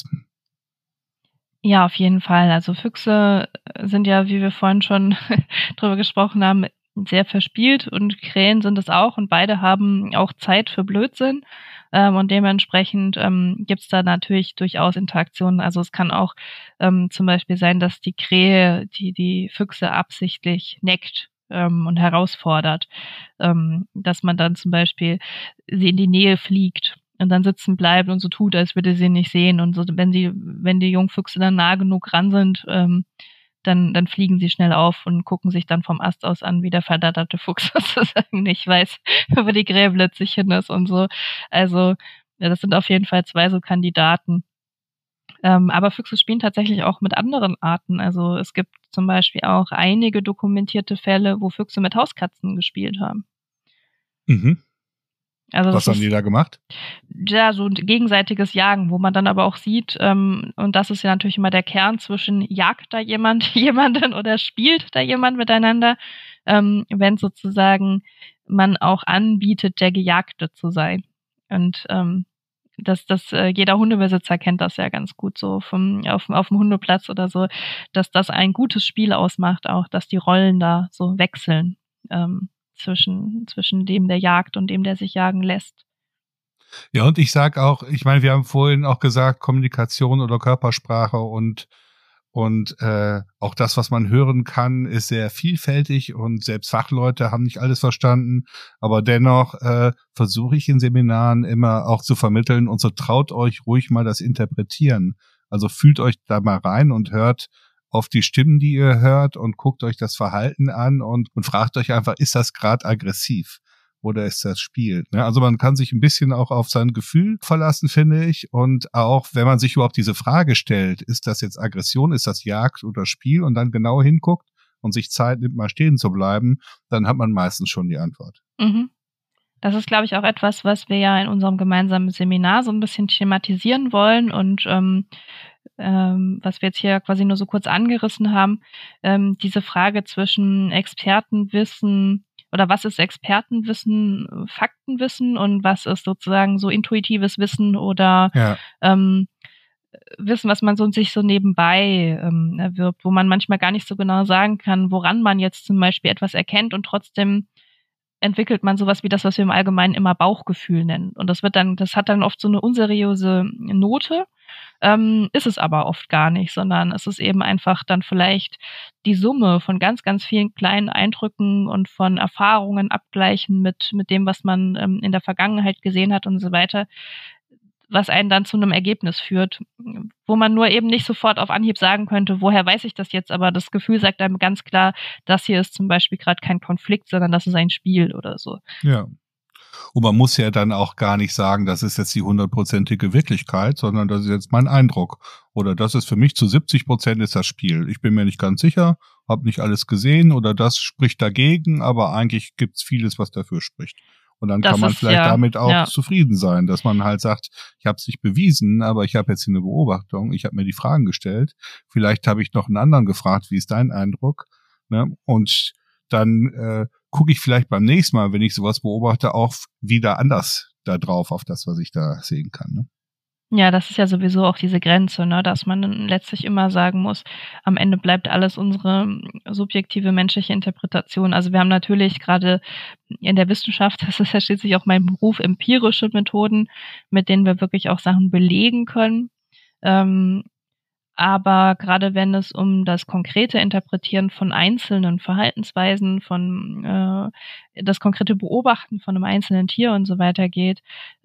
Ja, auf jeden Fall. Also Füchse sind ja, wie wir vorhin schon drüber gesprochen haben, sehr verspielt und Krähen sind es auch und beide haben auch Zeit für Blödsinn und dementsprechend gibt's da natürlich durchaus Interaktionen. Also es kann auch zum Beispiel sein, dass die Krähe die Füchse absichtlich neckt und herausfordert, dass man dann zum Beispiel sie in die Nähe fliegt und dann sitzen bleibt und so tut, als würde sie ihn nicht sehen. Und so, wenn die Jungfüchse dann nah genug ran sind, dann fliegen sie schnell auf und gucken sich dann vom Ast aus an, wie der verdatterte Fuchs sozusagen nicht weiß, wo die Krähe plötzlich hin ist und so. Also, ja, das sind auf jeden Fall 2 so Kandidaten. Aber Füchse spielen tatsächlich auch mit anderen Arten. Also es gibt zum Beispiel auch einige dokumentierte Fälle, wo Füchse mit Hauskatzen gespielt haben. Mhm. Also was haben die da gemacht? Ja, so ein gegenseitiges Jagen, wo man dann aber auch sieht, und das ist ja natürlich immer der Kern zwischen jagt da jemand jemanden oder spielt da jemand miteinander, wenn sozusagen man auch anbietet, der Gejagte zu sein. Und jeder Hundebesitzer kennt das ja ganz gut so auf dem Hundeplatz oder so, dass das ein gutes Spiel ausmacht, auch dass die Rollen da so wechseln. Zwischen dem, der jagt und dem, der sich jagen lässt. Ja, und ich sag auch, ich meine, wir haben vorhin auch gesagt, Kommunikation oder Körpersprache und auch das, was man hören kann, ist sehr vielfältig und selbst Fachleute haben nicht alles verstanden, aber dennoch versuche ich in Seminaren immer auch zu vermitteln und so traut euch ruhig mal das Interpretieren. Also fühlt euch da mal rein und hört auf die Stimmen, die ihr hört und guckt euch das Verhalten an und fragt euch einfach, ist das gerade aggressiv oder ist das Spiel? Ne? Also man kann sich ein bisschen auch auf sein Gefühl verlassen, finde ich. Und auch, wenn man sich überhaupt diese Frage stellt, ist das jetzt Aggression, ist das Jagd oder Spiel und dann genau hinguckt und sich Zeit nimmt, mal stehen zu bleiben, dann hat man meistens schon die Antwort. Mhm. Das ist, glaube ich, auch etwas, was wir ja in unserem gemeinsamen Seminar so ein bisschen thematisieren wollen und was wir jetzt hier quasi nur so kurz angerissen haben, diese Frage zwischen Expertenwissen oder was ist Expertenwissen, Faktenwissen und was ist sozusagen so intuitives Wissen oder Wissen, was man sich so nebenbei erwirbt, wo man manchmal gar nicht so genau sagen kann, woran man jetzt zum Beispiel etwas erkennt und trotzdem entwickelt man sowas wie das, was wir im Allgemeinen immer Bauchgefühl nennen. Und das hat dann oft so eine unseriöse Note, ist es aber oft gar nicht, sondern es ist eben einfach dann vielleicht die Summe von ganz, ganz vielen kleinen Eindrücken und von Erfahrungen abgleichen mit dem, was man in der Vergangenheit gesehen hat und so weiter, was einen dann zu einem Ergebnis führt, wo man nur eben nicht sofort auf Anhieb sagen könnte, woher weiß ich das jetzt, aber das Gefühl sagt einem ganz klar, das hier ist zum Beispiel gerade kein Konflikt, sondern das ist ein Spiel oder so. Ja. Und man muss ja dann auch gar nicht sagen, das ist jetzt die 100%ige Wirklichkeit, sondern das ist jetzt mein Eindruck. Oder das ist für mich zu 70% ist das Spiel. Ich bin mir nicht ganz sicher, habe nicht alles gesehen oder das spricht dagegen, aber eigentlich gibt's vieles, was dafür spricht. Und dann kann man vielleicht damit auch zufrieden sein, dass man halt sagt, ich habe es nicht bewiesen, aber ich habe jetzt hier eine Beobachtung, ich habe mir die Fragen gestellt, vielleicht habe ich noch einen anderen gefragt, wie ist dein Eindruck? Ne? Und dann gucke ich vielleicht beim nächsten Mal, wenn ich sowas beobachte, auch wieder anders da drauf auf das, was ich da sehen kann. Ne? Ja, das ist ja sowieso auch diese Grenze, ne, dass man dann letztlich immer sagen muss, am Ende bleibt alles unsere subjektive menschliche Interpretation. Also wir haben natürlich gerade in der Wissenschaft, das ist ja schließlich auch mein Beruf, empirische Methoden, mit denen wir wirklich auch Sachen belegen können. Aber gerade wenn es um das konkrete Interpretieren von einzelnen Verhaltensweisen, von das konkrete Beobachten von einem einzelnen Tier und so weiter geht,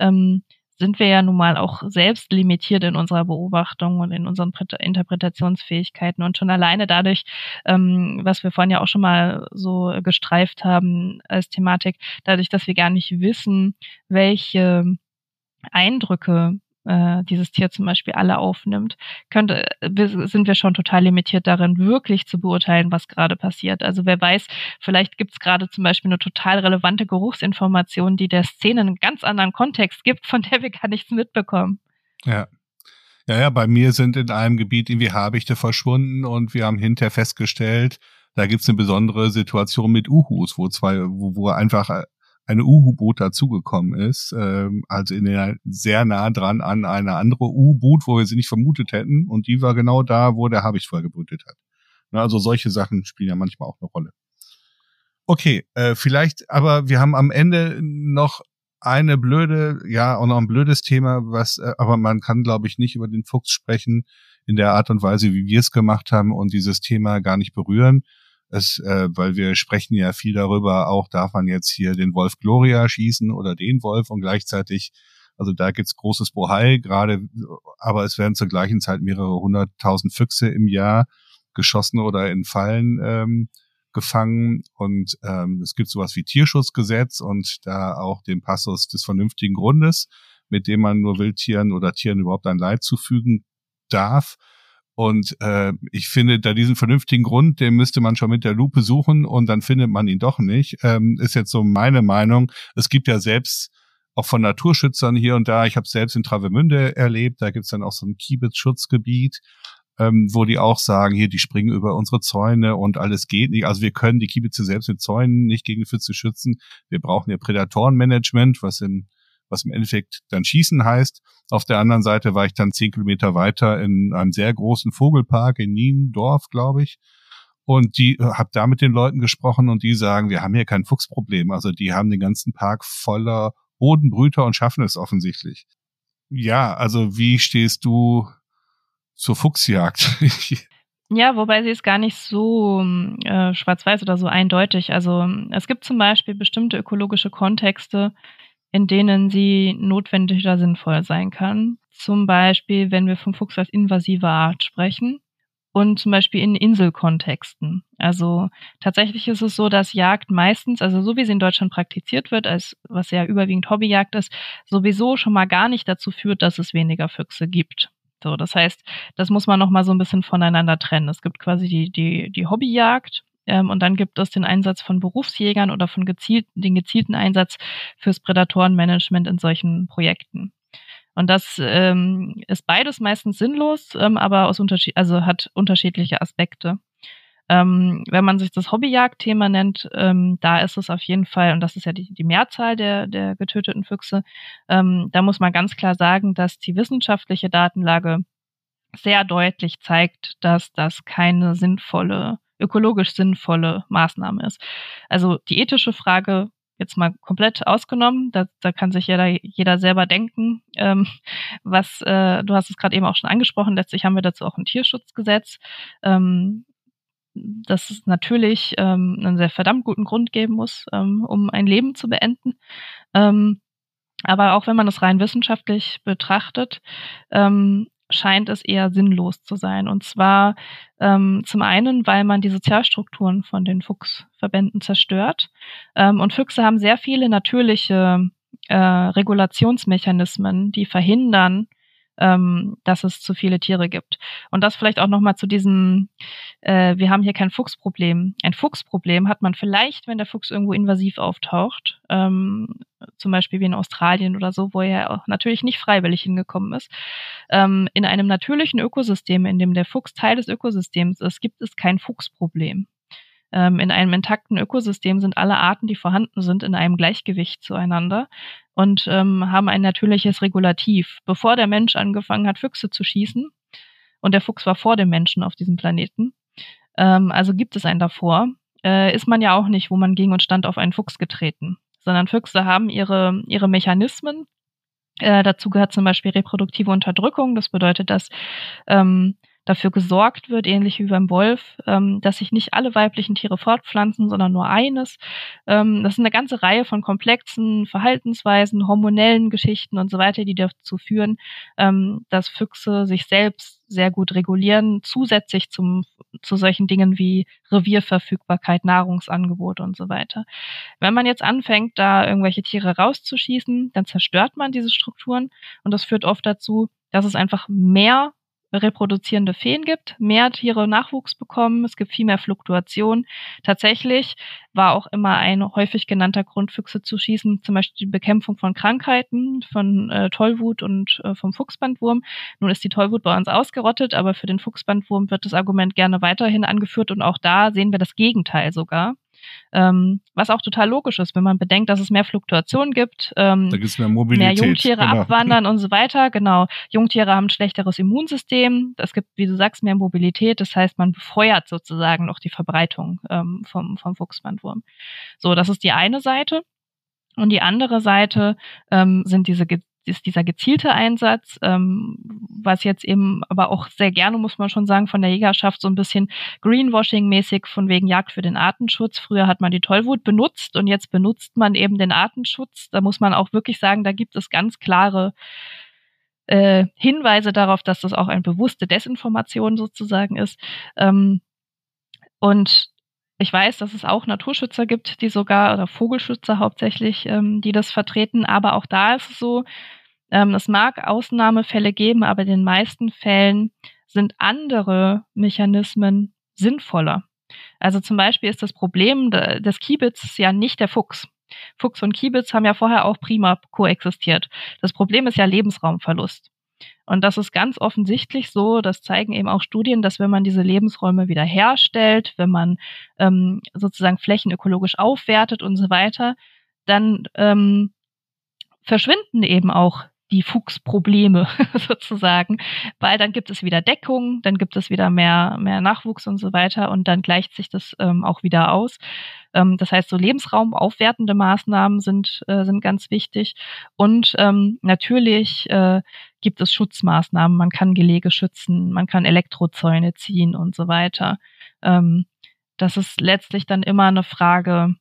sind wir ja nun mal auch selbst limitiert in unserer Beobachtung und in unseren Interpretationsfähigkeiten. Und schon alleine dadurch, was wir vorhin ja auch schon mal so gestreift haben als Thematik, dadurch, dass wir gar nicht wissen, welche Eindrücke dieses Tier zum Beispiel alle aufnimmt, sind wir schon total limitiert darin, wirklich zu beurteilen, was gerade passiert. Also wer weiß, vielleicht gibt es gerade zum Beispiel eine total relevante Geruchsinformation, die der Szene einen ganz anderen Kontext gibt, von der wir gar nichts mitbekommen. Ja. Ja, bei mir sind in einem Gebiet irgendwie Habichte verschwunden und wir haben hinterher festgestellt, da gibt's eine besondere Situation mit Uhus, wo einfach eine Uhu-Boot dazugekommen ist, also sehr nah dran an eine andere Uhu-Boot, wo wir sie nicht vermutet hätten, und die war genau da, wo der Habicht vorher gebrütet hat. Also solche Sachen spielen ja manchmal auch eine Rolle. Okay, vielleicht, aber wir haben am Ende noch auch noch ein blödes Thema, aber man kann, glaube ich, nicht über den Fuchs sprechen in der Art und Weise, wie wir es gemacht haben und dieses Thema gar nicht berühren. Weil wir sprechen ja viel darüber, auch darf man jetzt hier den Wolf Gloria schießen oder den Wolf, und gleichzeitig, also da gibt's großes Bohai gerade, aber es werden zur gleichen Zeit mehrere 100.000 Füchse im Jahr geschossen oder in Fallen gefangen, und es gibt sowas wie Tierschutzgesetz und da auch den Passus des vernünftigen Grundes, mit dem man nur Wildtieren oder Tieren überhaupt ein Leid zufügen darf. Und ich finde, da diesen vernünftigen Grund, den müsste man schon mit der Lupe suchen, und dann findet man ihn doch nicht. Ist jetzt so meine Meinung. Es gibt ja selbst auch von Naturschützern hier und da, ich habe es selbst in Travemünde erlebt, da gibt's dann auch so ein Kiebitz-Schutzgebiet, wo die auch sagen, hier, die springen über unsere Zäune und alles geht nicht. Also wir können die Kiebitze selbst mit Zäunen nicht gegen Füchse schützen. Wir brauchen ja Prädatorenmanagement, was im Endeffekt dann Schießen heißt. Auf der anderen Seite war ich dann 10 Kilometer weiter in einem sehr großen Vogelpark in Niendorf, glaube ich. Und habe da mit den Leuten gesprochen, und die sagen, wir haben hier kein Fuchsproblem. Also die haben den ganzen Park voller Bodenbrüter und schaffen es offensichtlich. Ja, also wie stehst du zur Fuchsjagd? Ja, wobei sie ist gar nicht so schwarz-weiß oder so eindeutig. Also es gibt zum Beispiel bestimmte ökologische Kontexte, in denen sie notwendig oder sinnvoll sein kann. Zum Beispiel, wenn wir vom Fuchs als invasive Art sprechen, und zum Beispiel in Inselkontexten. Also tatsächlich ist es so, dass Jagd meistens, also so wie sie in Deutschland praktiziert wird, als was ja überwiegend Hobbyjagd ist, sowieso schon mal gar nicht dazu führt, dass es weniger Füchse gibt. So, das heißt, das muss man noch mal so ein bisschen voneinander trennen. Es gibt quasi die Hobbyjagd, und dann gibt es den Einsatz von Berufsjägern oder den gezielten Einsatz fürs Prädatorenmanagement in solchen Projekten. Und das ist beides meistens sinnlos, aber hat unterschiedliche Aspekte. Wenn man sich das Hobbyjagdthema nennt, da ist es auf jeden Fall, und das ist ja die Mehrzahl der getöteten Füchse, da muss man ganz klar sagen, dass die wissenschaftliche Datenlage sehr deutlich zeigt, dass das keine ökologisch sinnvolle Maßnahme ist. Also die ethische Frage jetzt mal komplett ausgenommen, da kann sich jeder selber denken, du hast es gerade eben auch schon angesprochen, letztlich haben wir dazu auch ein Tierschutzgesetz, dass es natürlich einen sehr verdammt guten Grund geben muss, um ein Leben zu beenden. Aber auch wenn man das rein wissenschaftlich betrachtet, scheint es eher sinnlos zu sein. Und zwar zum einen, weil man die Sozialstrukturen von den Fuchsverbänden zerstört. Und Füchse haben sehr viele natürliche Regulationsmechanismen, die verhindern, dass es zu viele Tiere gibt. Und das vielleicht auch nochmal zu diesem, wir haben hier kein Fuchsproblem. Ein Fuchsproblem hat man vielleicht, wenn der Fuchs irgendwo invasiv auftaucht, zum Beispiel wie in Australien oder so, wo er auch natürlich nicht freiwillig hingekommen ist. In einem natürlichen Ökosystem, in dem der Fuchs Teil des Ökosystems ist, gibt es kein Fuchsproblem. In einem intakten Ökosystem sind alle Arten, die vorhanden sind, in einem Gleichgewicht zueinander und haben ein natürliches Regulativ. Bevor der Mensch angefangen hat, Füchse zu schießen, und der Fuchs war vor dem Menschen auf diesem Planeten, also gibt es einen davor, ist man ja auch nicht, wo man ging und stand, auf einen Fuchs getreten, sondern Füchse haben ihre Mechanismen. Dazu gehört zum Beispiel reproduktive Unterdrückung. Das bedeutet, dass dafür gesorgt wird, ähnlich wie beim Wolf, dass sich nicht alle weiblichen Tiere fortpflanzen, sondern nur eines. Das ist eine ganze Reihe von komplexen Verhaltensweisen, hormonellen Geschichten und so weiter, die dazu führen, dass Füchse sich selbst sehr gut regulieren, zusätzlich zu solchen Dingen wie Revierverfügbarkeit, Nahrungsangebot und so weiter. Wenn man jetzt anfängt, da irgendwelche Tiere rauszuschießen, dann zerstört man diese Strukturen und das führt oft dazu, dass es einfach mehr reproduzierende Feen gibt, mehr Tiere Nachwuchs bekommen, es gibt viel mehr Fluktuation. Tatsächlich war auch immer ein häufig genannter Grund, Füchse zu schießen, zum Beispiel die Bekämpfung von Krankheiten, von Tollwut und vom Fuchsbandwurm. Nun ist die Tollwut bei uns ausgerottet, aber für den Fuchsbandwurm wird das Argument gerne weiterhin angeführt und auch da sehen wir das Gegenteil sogar. Was auch total logisch ist, wenn man bedenkt, dass es mehr Fluktuation gibt, da gibt's mehr Mobilität, mehr Jungtiere genau. abwandern und so weiter. Genau, Jungtiere haben ein schlechteres Immunsystem. Es gibt, wie du sagst, mehr Mobilität. Das heißt, man befeuert sozusagen noch die Verbreitung vom Fuchsbandwurm. So, das ist die eine Seite. Und die andere Seite ist dieser gezielte Einsatz, was jetzt eben aber auch sehr gerne, muss man schon sagen, von der Jägerschaft so ein bisschen Greenwashing-mäßig von wegen Jagd für den Artenschutz. Früher hat man die Tollwut benutzt und jetzt benutzt man eben den Artenschutz. Da muss man auch wirklich sagen, da gibt es ganz klare Hinweise darauf, dass das auch eine bewusste Desinformation sozusagen ist. Und ich weiß, dass es auch Naturschützer gibt, die sogar, oder Vogelschützer hauptsächlich, die das vertreten. Aber auch da ist es so, es mag Ausnahmefälle geben, aber in den meisten Fällen sind andere Mechanismen sinnvoller. Also zum Beispiel ist das Problem des Kiebitzes ja nicht der Fuchs. Fuchs und Kiebitz haben ja vorher auch prima koexistiert. Das Problem ist ja Lebensraumverlust. Und das ist ganz offensichtlich so, das zeigen eben auch Studien, dass wenn man diese Lebensräume wieder herstellt, wenn man sozusagen Flächen ökologisch aufwertet und so weiter, dann verschwinden eben auch die Fuchsprobleme sozusagen, weil dann gibt es wieder Deckung, dann gibt es wieder mehr Nachwuchs und so weiter und dann gleicht sich das auch wieder aus. Das heißt, so lebensraumaufwertende Maßnahmen sind ganz wichtig und natürlich gibt es Schutzmaßnahmen. Man kann Gelege schützen, man kann Elektrozäune ziehen und so weiter. Das ist letztlich dann immer eine Frage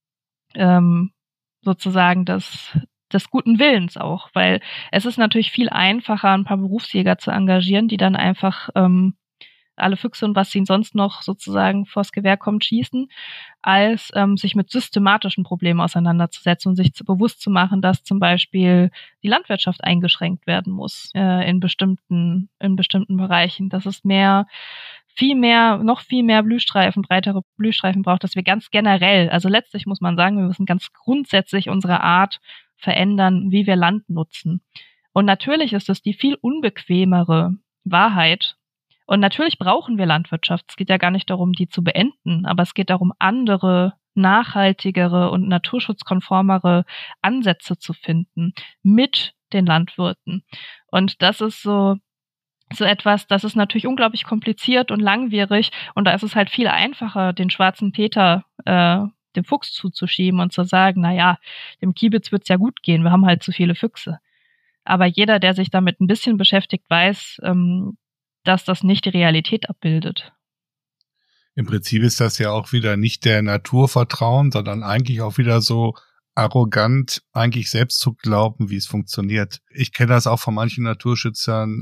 sozusagen des guten Willens auch, weil es ist natürlich viel einfacher, ein paar Berufsjäger zu engagieren, die dann einfach alle Füchse und was ihnen sonst noch sozusagen vors Gewehr kommt, schießen, als sich mit systematischen Problemen auseinanderzusetzen und sich bewusst zu machen, dass zum Beispiel die Landwirtschaft eingeschränkt werden muss in bestimmten Bereichen. Dass es noch viel mehr Blühstreifen, breitere Blühstreifen braucht, dass wir ganz generell, also letztlich muss man sagen, wir müssen ganz grundsätzlich unsere Art verändern, wie wir Land nutzen. Und natürlich ist es die viel unbequemere Wahrheit. Und natürlich brauchen wir Landwirtschaft. Es geht ja gar nicht darum, die zu beenden, aber es geht darum, andere, nachhaltigere und naturschutzkonformere Ansätze zu finden mit den Landwirten. Und das ist so etwas, das ist natürlich unglaublich kompliziert und langwierig. Und da ist es halt viel einfacher, den schwarzen Peter dem Fuchs zuzuschieben und zu sagen, naja, dem Kiebitz wird's ja gut gehen, wir haben halt zu viele Füchse. Aber jeder, der sich damit ein bisschen beschäftigt, weiß, dass das nicht die Realität abbildet. Im Prinzip ist das ja auch wieder nicht der Natur vertrauen, sondern eigentlich auch wieder so arrogant, eigentlich selbst zu glauben, wie es funktioniert. Ich kenne das auch von manchen Naturschützern,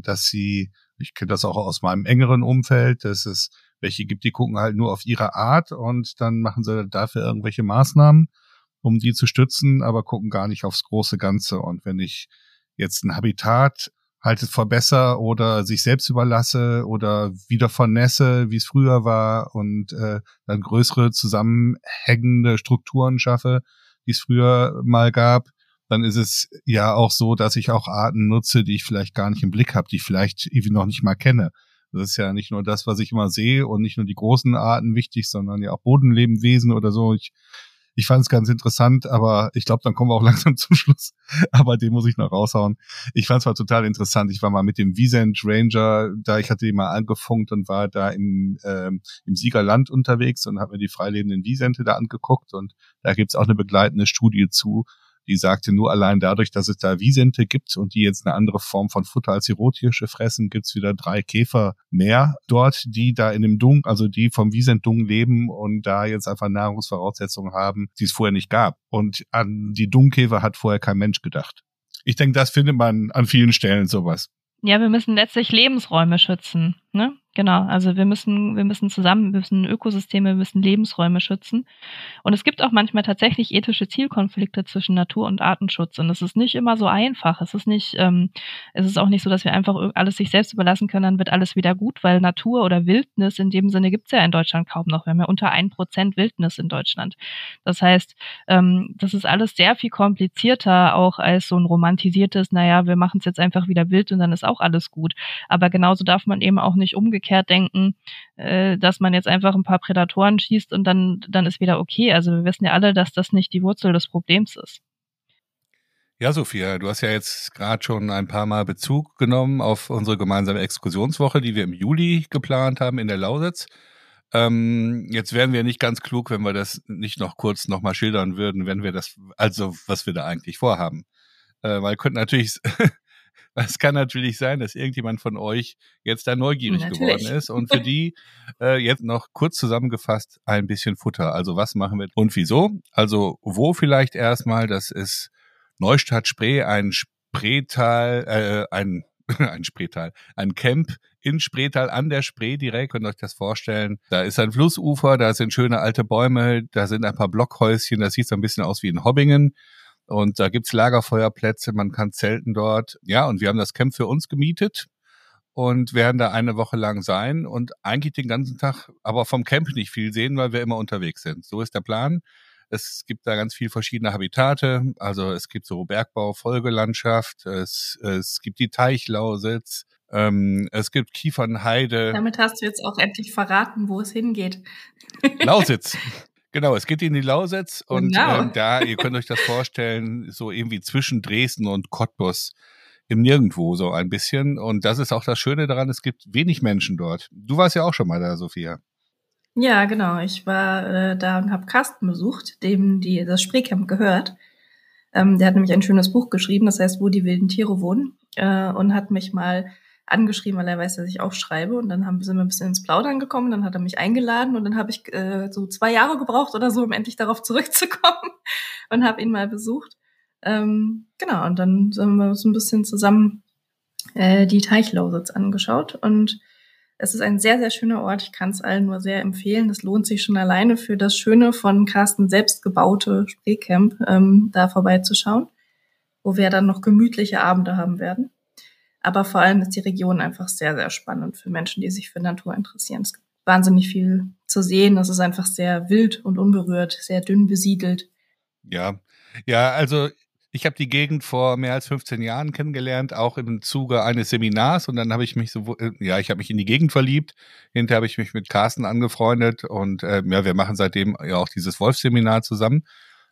ich kenne das auch aus meinem engeren Umfeld, dass es welche gibt, die gucken halt nur auf ihre Art und dann machen sie dafür irgendwelche Maßnahmen, um die zu stützen, aber gucken gar nicht aufs große Ganze. Und wenn ich jetzt ein Habitat halt verbessere oder sich selbst überlasse oder wieder vernässe, wie es früher war und dann größere zusammenhängende Strukturen schaffe, die es früher mal gab, dann ist es ja auch so, dass ich auch Arten nutze, die ich vielleicht gar nicht im Blick habe, die ich vielleicht irgendwie noch nicht mal kenne. Das ist ja nicht nur das, was ich immer sehe und nicht nur die großen Arten wichtig, sondern ja auch Bodenlebewesen oder so. Ich fand es ganz interessant, aber ich glaube, dann kommen wir auch langsam zum Schluss. Aber den muss ich noch raushauen. Ich fand es mal total interessant. Ich war mal mit dem Wiesent Ranger da, ich hatte ihn mal angefunkt und war da im Siegerland unterwegs und habe mir die freilebenden Wiesente da angeguckt. Und da gibt's auch eine begleitende Studie zu, die sagte, nur allein dadurch, dass es da Wiesente gibt und die jetzt eine andere Form von Futter als die Rothirsche fressen, gibt's wieder 3 Käfer mehr dort, die da in dem Dung, also die vom Wiesentdung leben und da jetzt einfach Nahrungsvoraussetzungen haben, die es vorher nicht gab. Und an die Dungkäfer hat vorher kein Mensch gedacht. Ich denke, das findet man an vielen Stellen sowas. Ja, wir müssen letztlich Lebensräume schützen, ne? Genau, also wir müssen Ökosysteme, wir müssen Lebensräume schützen. Und es gibt auch manchmal tatsächlich ethische Zielkonflikte zwischen Natur- und Artenschutz. Und es ist nicht immer so einfach. Es ist auch nicht so, dass wir einfach alles sich selbst überlassen können, dann wird alles wieder gut, weil Natur oder Wildnis in dem Sinne gibt's ja in Deutschland kaum noch. Wir haben ja unter 1% Wildnis in Deutschland. Das heißt, das ist alles sehr viel komplizierter auch als so ein romantisiertes, naja, wir machen es jetzt einfach wieder wild und dann ist auch alles gut. Aber genauso darf man eben auch nicht umgekehrt denken, dass man jetzt einfach ein paar Prädatoren schießt und dann ist wieder okay. Also wir wissen ja alle, dass das nicht die Wurzel des Problems ist. Ja, Sophia, du hast ja jetzt gerade schon ein paar Mal Bezug genommen auf unsere gemeinsame Exkursionswoche, die wir im Juli geplant haben in der Lausitz. Jetzt wären wir nicht ganz klug, wenn wir das nicht noch kurz nochmal schildern würden, was wir da eigentlich vorhaben. Weil es kann natürlich sein, dass irgendjemand von euch jetzt da neugierig geworden ist und für die jetzt noch kurz zusammengefasst ein bisschen Futter. Also was machen wir und wieso? Also wo vielleicht erstmal, das ist Neustadt-Spree, ein Camp in Spreetal an der Spree direkt, könnt ihr euch das vorstellen. Da ist ein Flussufer, da sind schöne alte Bäume, da sind ein paar Blockhäuschen, das sieht so ein bisschen aus wie in Hobbingen. Und da gibt's Lagerfeuerplätze, man kann zelten dort. Ja, und wir haben das Camp für uns gemietet und werden da eine Woche lang sein und eigentlich den ganzen Tag, aber vom Camp nicht viel sehen, weil wir immer unterwegs sind. So ist der Plan. Es gibt da ganz viel verschiedene Habitate, also es gibt so Bergbau, Folgelandschaft, es gibt die Teichlausitz, es gibt Kiefernheide. Damit hast du jetzt auch endlich verraten, wo es hingeht. Lausitz. Genau, es geht in die Lausitz und Genau. ihr könnt euch das vorstellen, so irgendwie zwischen Dresden und Cottbus im Nirgendwo so ein bisschen. Und das ist auch das Schöne daran, es gibt wenig Menschen dort. Du warst ja auch schon mal da, Sophia. Ja, genau. Ich war da und habe Carsten besucht, dem das Spreecamp gehört. Der hat nämlich ein schönes Buch geschrieben, das heißt, wo die wilden Tiere wohnen, und hat mich mal angeschrieben, weil er weiß, dass ich auch schreibe. Und dann sind wir ein bisschen ins Plaudern gekommen, dann hat er mich eingeladen und dann habe ich so 2 Jahre gebraucht oder so, um endlich darauf zurückzukommen und habe ihn mal besucht. Genau, und dann sind wir uns ein bisschen zusammen die Teichlausitz angeschaut und es ist ein sehr, sehr schöner Ort. Ich kann es allen nur sehr empfehlen. Es lohnt sich schon alleine für das schöne von Carsten selbst gebaute Spreecamp da vorbeizuschauen, wo wir dann noch gemütliche Abende haben werden. Aber vor allem ist die Region einfach sehr, sehr spannend für Menschen, die sich für Natur interessieren. Es gibt wahnsinnig viel zu sehen. Es ist einfach sehr wild und unberührt, sehr dünn besiedelt. Ja, also Ich habe die Gegend vor mehr als 15 Jahren kennengelernt, auch im Zuge eines Seminars. Und dann habe ich mich ich habe mich in die Gegend verliebt. Hinterher habe ich mich mit Carsten angefreundet und wir machen seitdem ja auch dieses Wolfsseminar zusammen.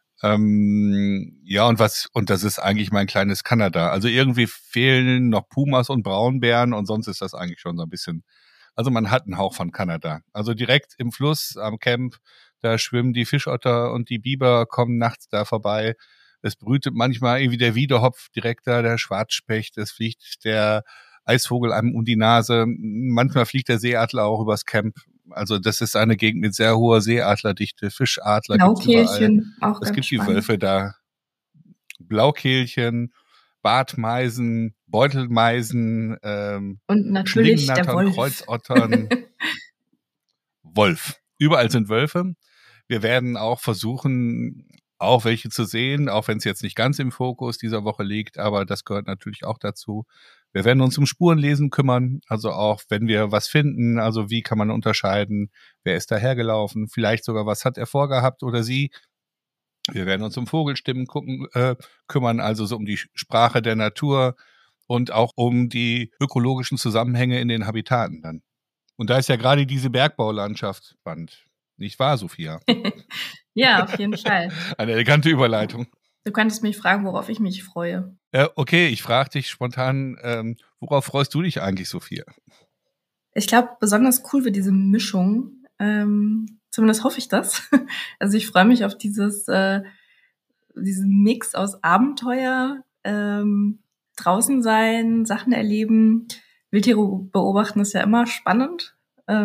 Und das ist eigentlich mein kleines Kanada. Also irgendwie fehlen noch Pumas und Braunbären und sonst ist das eigentlich schon so ein bisschen. Also man hat einen Hauch von Kanada. Also direkt im Fluss am Camp, da schwimmen die Fischotter und die Biber kommen nachts da vorbei. Es brütet manchmal irgendwie der Wiedehopf direkt da, der Schwarzspecht, es fliegt der Eisvogel einem um die Nase. Manchmal fliegt der Seeadler auch übers Camp. Also das ist eine Gegend mit sehr hoher Seeadlerdichte, Fischadler gibt's überall. Blaukehlchen, auch Es ganz gibt spannend. die Wölfe da, Blaukehlchen, Bartmeisen, Beutelmeisen, Und natürlich der Schlingennattern, Wolf. Kreuzottern, Wolf. Überall sind Wölfe. Wir werden auch versuchen, auch welche zu sehen, auch wenn es jetzt nicht ganz im Fokus dieser Woche liegt, aber das gehört natürlich auch dazu. Wir werden uns um Spurenlesen kümmern, also auch wenn wir was finden, also wie kann man unterscheiden, wer ist dahergelaufen, vielleicht sogar was hat er vorgehabt oder sie. Wir werden uns um Vogelstimmen kümmern, also so um die Sprache der Natur und auch um die ökologischen Zusammenhänge in den Habitaten dann. Und da ist ja gerade diese Bergbaulandschaft spannend. Nicht wahr, Sophia? Ja, auf jeden Fall. Eine elegante Überleitung. Du könntest mich fragen, worauf ich mich freue. Okay, ich frage dich spontan, worauf freust du dich eigentlich, Sophia? Ich glaube, besonders cool wird diese Mischung. Zumindest hoffe ich das. Also ich freue mich auf diesen Mix aus Abenteuer, draußen sein, Sachen erleben. Wildtiere beobachten ist ja immer spannend.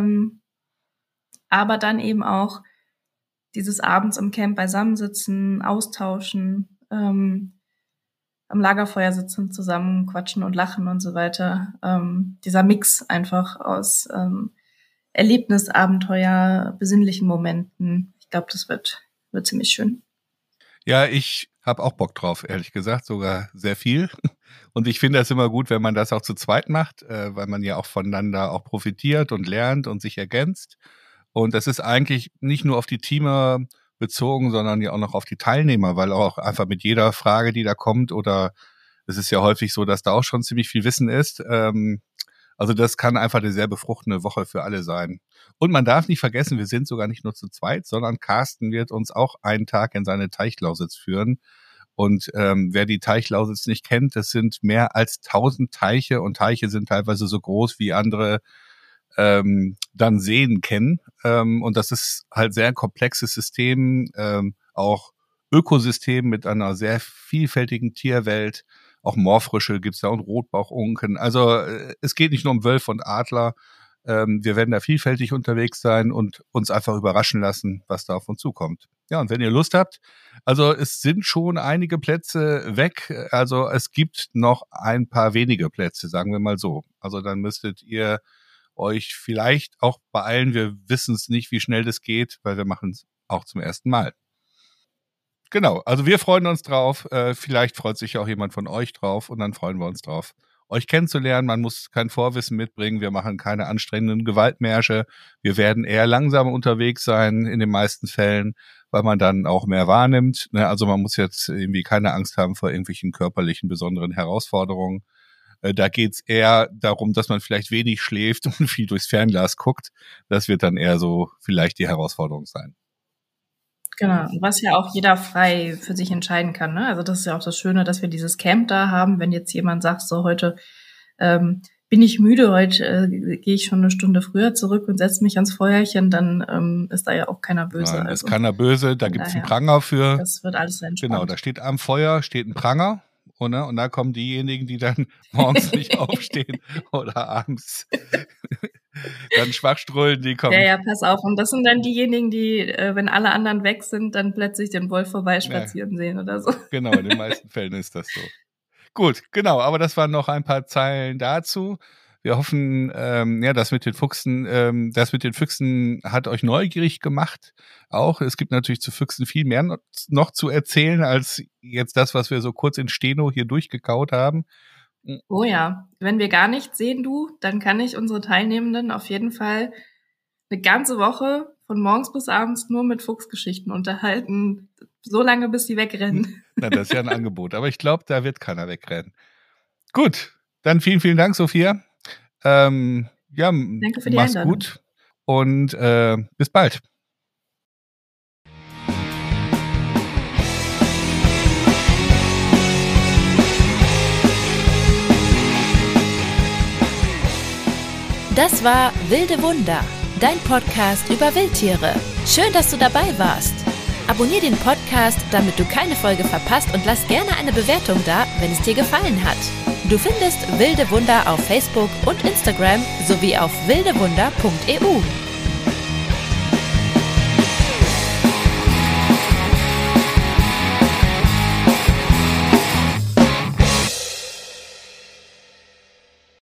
Aber dann eben auch dieses abends im Camp beisammensitzen, austauschen, am Lagerfeuer sitzen, zusammen quatschen und lachen und so weiter. Dieser Mix einfach aus Erlebnis, Abenteuer, besinnlichen Momenten. Ich glaube, das wird ziemlich schön. Ja, ich habe auch Bock drauf, ehrlich gesagt, sogar sehr viel. Und ich finde das immer gut, wenn man das auch zu zweit macht, weil man ja auch voneinander auch profitiert und lernt und sich ergänzt. Und das ist eigentlich nicht nur auf die Teamer bezogen, sondern ja auch noch auf die Teilnehmer, weil auch einfach mit jeder Frage, die da kommt, oder es ist ja häufig so, dass da auch schon ziemlich viel Wissen ist. Also das kann einfach eine sehr befruchtende Woche für alle sein. Und man darf nicht vergessen, wir sind sogar nicht nur zu zweit, sondern Carsten wird uns auch einen Tag in seine Teichlausitz führen. Und wer die Teichlausitz nicht kennt, das sind mehr als 1000 Teiche und Teiche sind teilweise so groß wie andere dann Seen kennen. Und das ist halt sehr komplexes System, auch Ökosystem mit einer sehr vielfältigen Tierwelt. Auch Moorfrösche gibt's da und Rotbauchunken. Also es geht nicht nur um Wölfe und Adler. Wir werden da vielfältig unterwegs sein und uns einfach überraschen lassen, was da auf uns zukommt. Ja, und wenn ihr Lust habt, also es sind schon einige Plätze weg. Also es gibt noch ein paar wenige Plätze, sagen wir mal so. Also dann müsstet ihr euch vielleicht auch beeilen. Wir wissen es nicht, wie schnell das geht, weil wir machen es auch zum ersten Mal. Genau, also wir freuen uns drauf. Vielleicht freut sich auch jemand von euch drauf und dann freuen wir uns drauf, euch kennenzulernen. Man muss kein Vorwissen mitbringen. Wir machen keine anstrengenden Gewaltmärsche. Wir werden eher langsam unterwegs sein in den meisten Fällen, weil man dann auch mehr wahrnimmt. Also man muss jetzt irgendwie keine Angst haben vor irgendwelchen körperlichen besonderen Herausforderungen. Da geht's eher darum, dass man vielleicht wenig schläft und viel durchs Fernglas guckt. Das wird dann eher so vielleicht die Herausforderung sein. Genau, was ja auch jeder frei für sich entscheiden kann. Ne? Also das ist ja auch das Schöne, dass wir dieses Camp da haben. Wenn jetzt jemand sagt, so heute bin ich müde, heute gehe ich schon eine Stunde früher zurück und setze mich ans Feuerchen, dann ist da ja auch keiner böse. Nein, also ist keiner böse, da gibt's einen Pranger für. Das wird alles entspannt. Genau, da steht am Feuer steht ein Pranger. Und da kommen diejenigen, die dann morgens nicht aufstehen oder abends dann schwachströhlen, die kommen. Ja, pass auf. Und das sind dann diejenigen, die, wenn alle anderen weg sind, dann plötzlich den Wolf vorbeispazieren sehen oder so. Genau, in den meisten Fällen ist das so. Gut, genau, aber das waren noch ein paar Zeilen dazu. Wir hoffen, das mit den Füchsen hat euch neugierig gemacht. Auch es gibt natürlich zu Füchsen viel mehr noch zu erzählen als jetzt das, was wir so kurz in Steno hier durchgekaut haben. Oh ja, wenn wir gar nichts sehen, dann kann ich unsere Teilnehmenden auf jeden Fall eine ganze Woche von morgens bis abends nur mit Fuchsgeschichten unterhalten. So lange, bis die wegrennen. Na, das ist ja ein Angebot. Aber ich glaube, da wird keiner wegrennen. Gut, dann vielen, vielen Dank, Sophia. Danke für die Einladung. Mach's gut und bis bald. Das war Wilde Wunder, dein Podcast über Wildtiere. Schön, dass du dabei warst. Abonnier den Podcast, damit du keine Folge verpasst und lass gerne eine Bewertung da, wenn es dir gefallen hat. Du findest Wilde Wunder auf Facebook und Instagram sowie auf wildewunder.eu.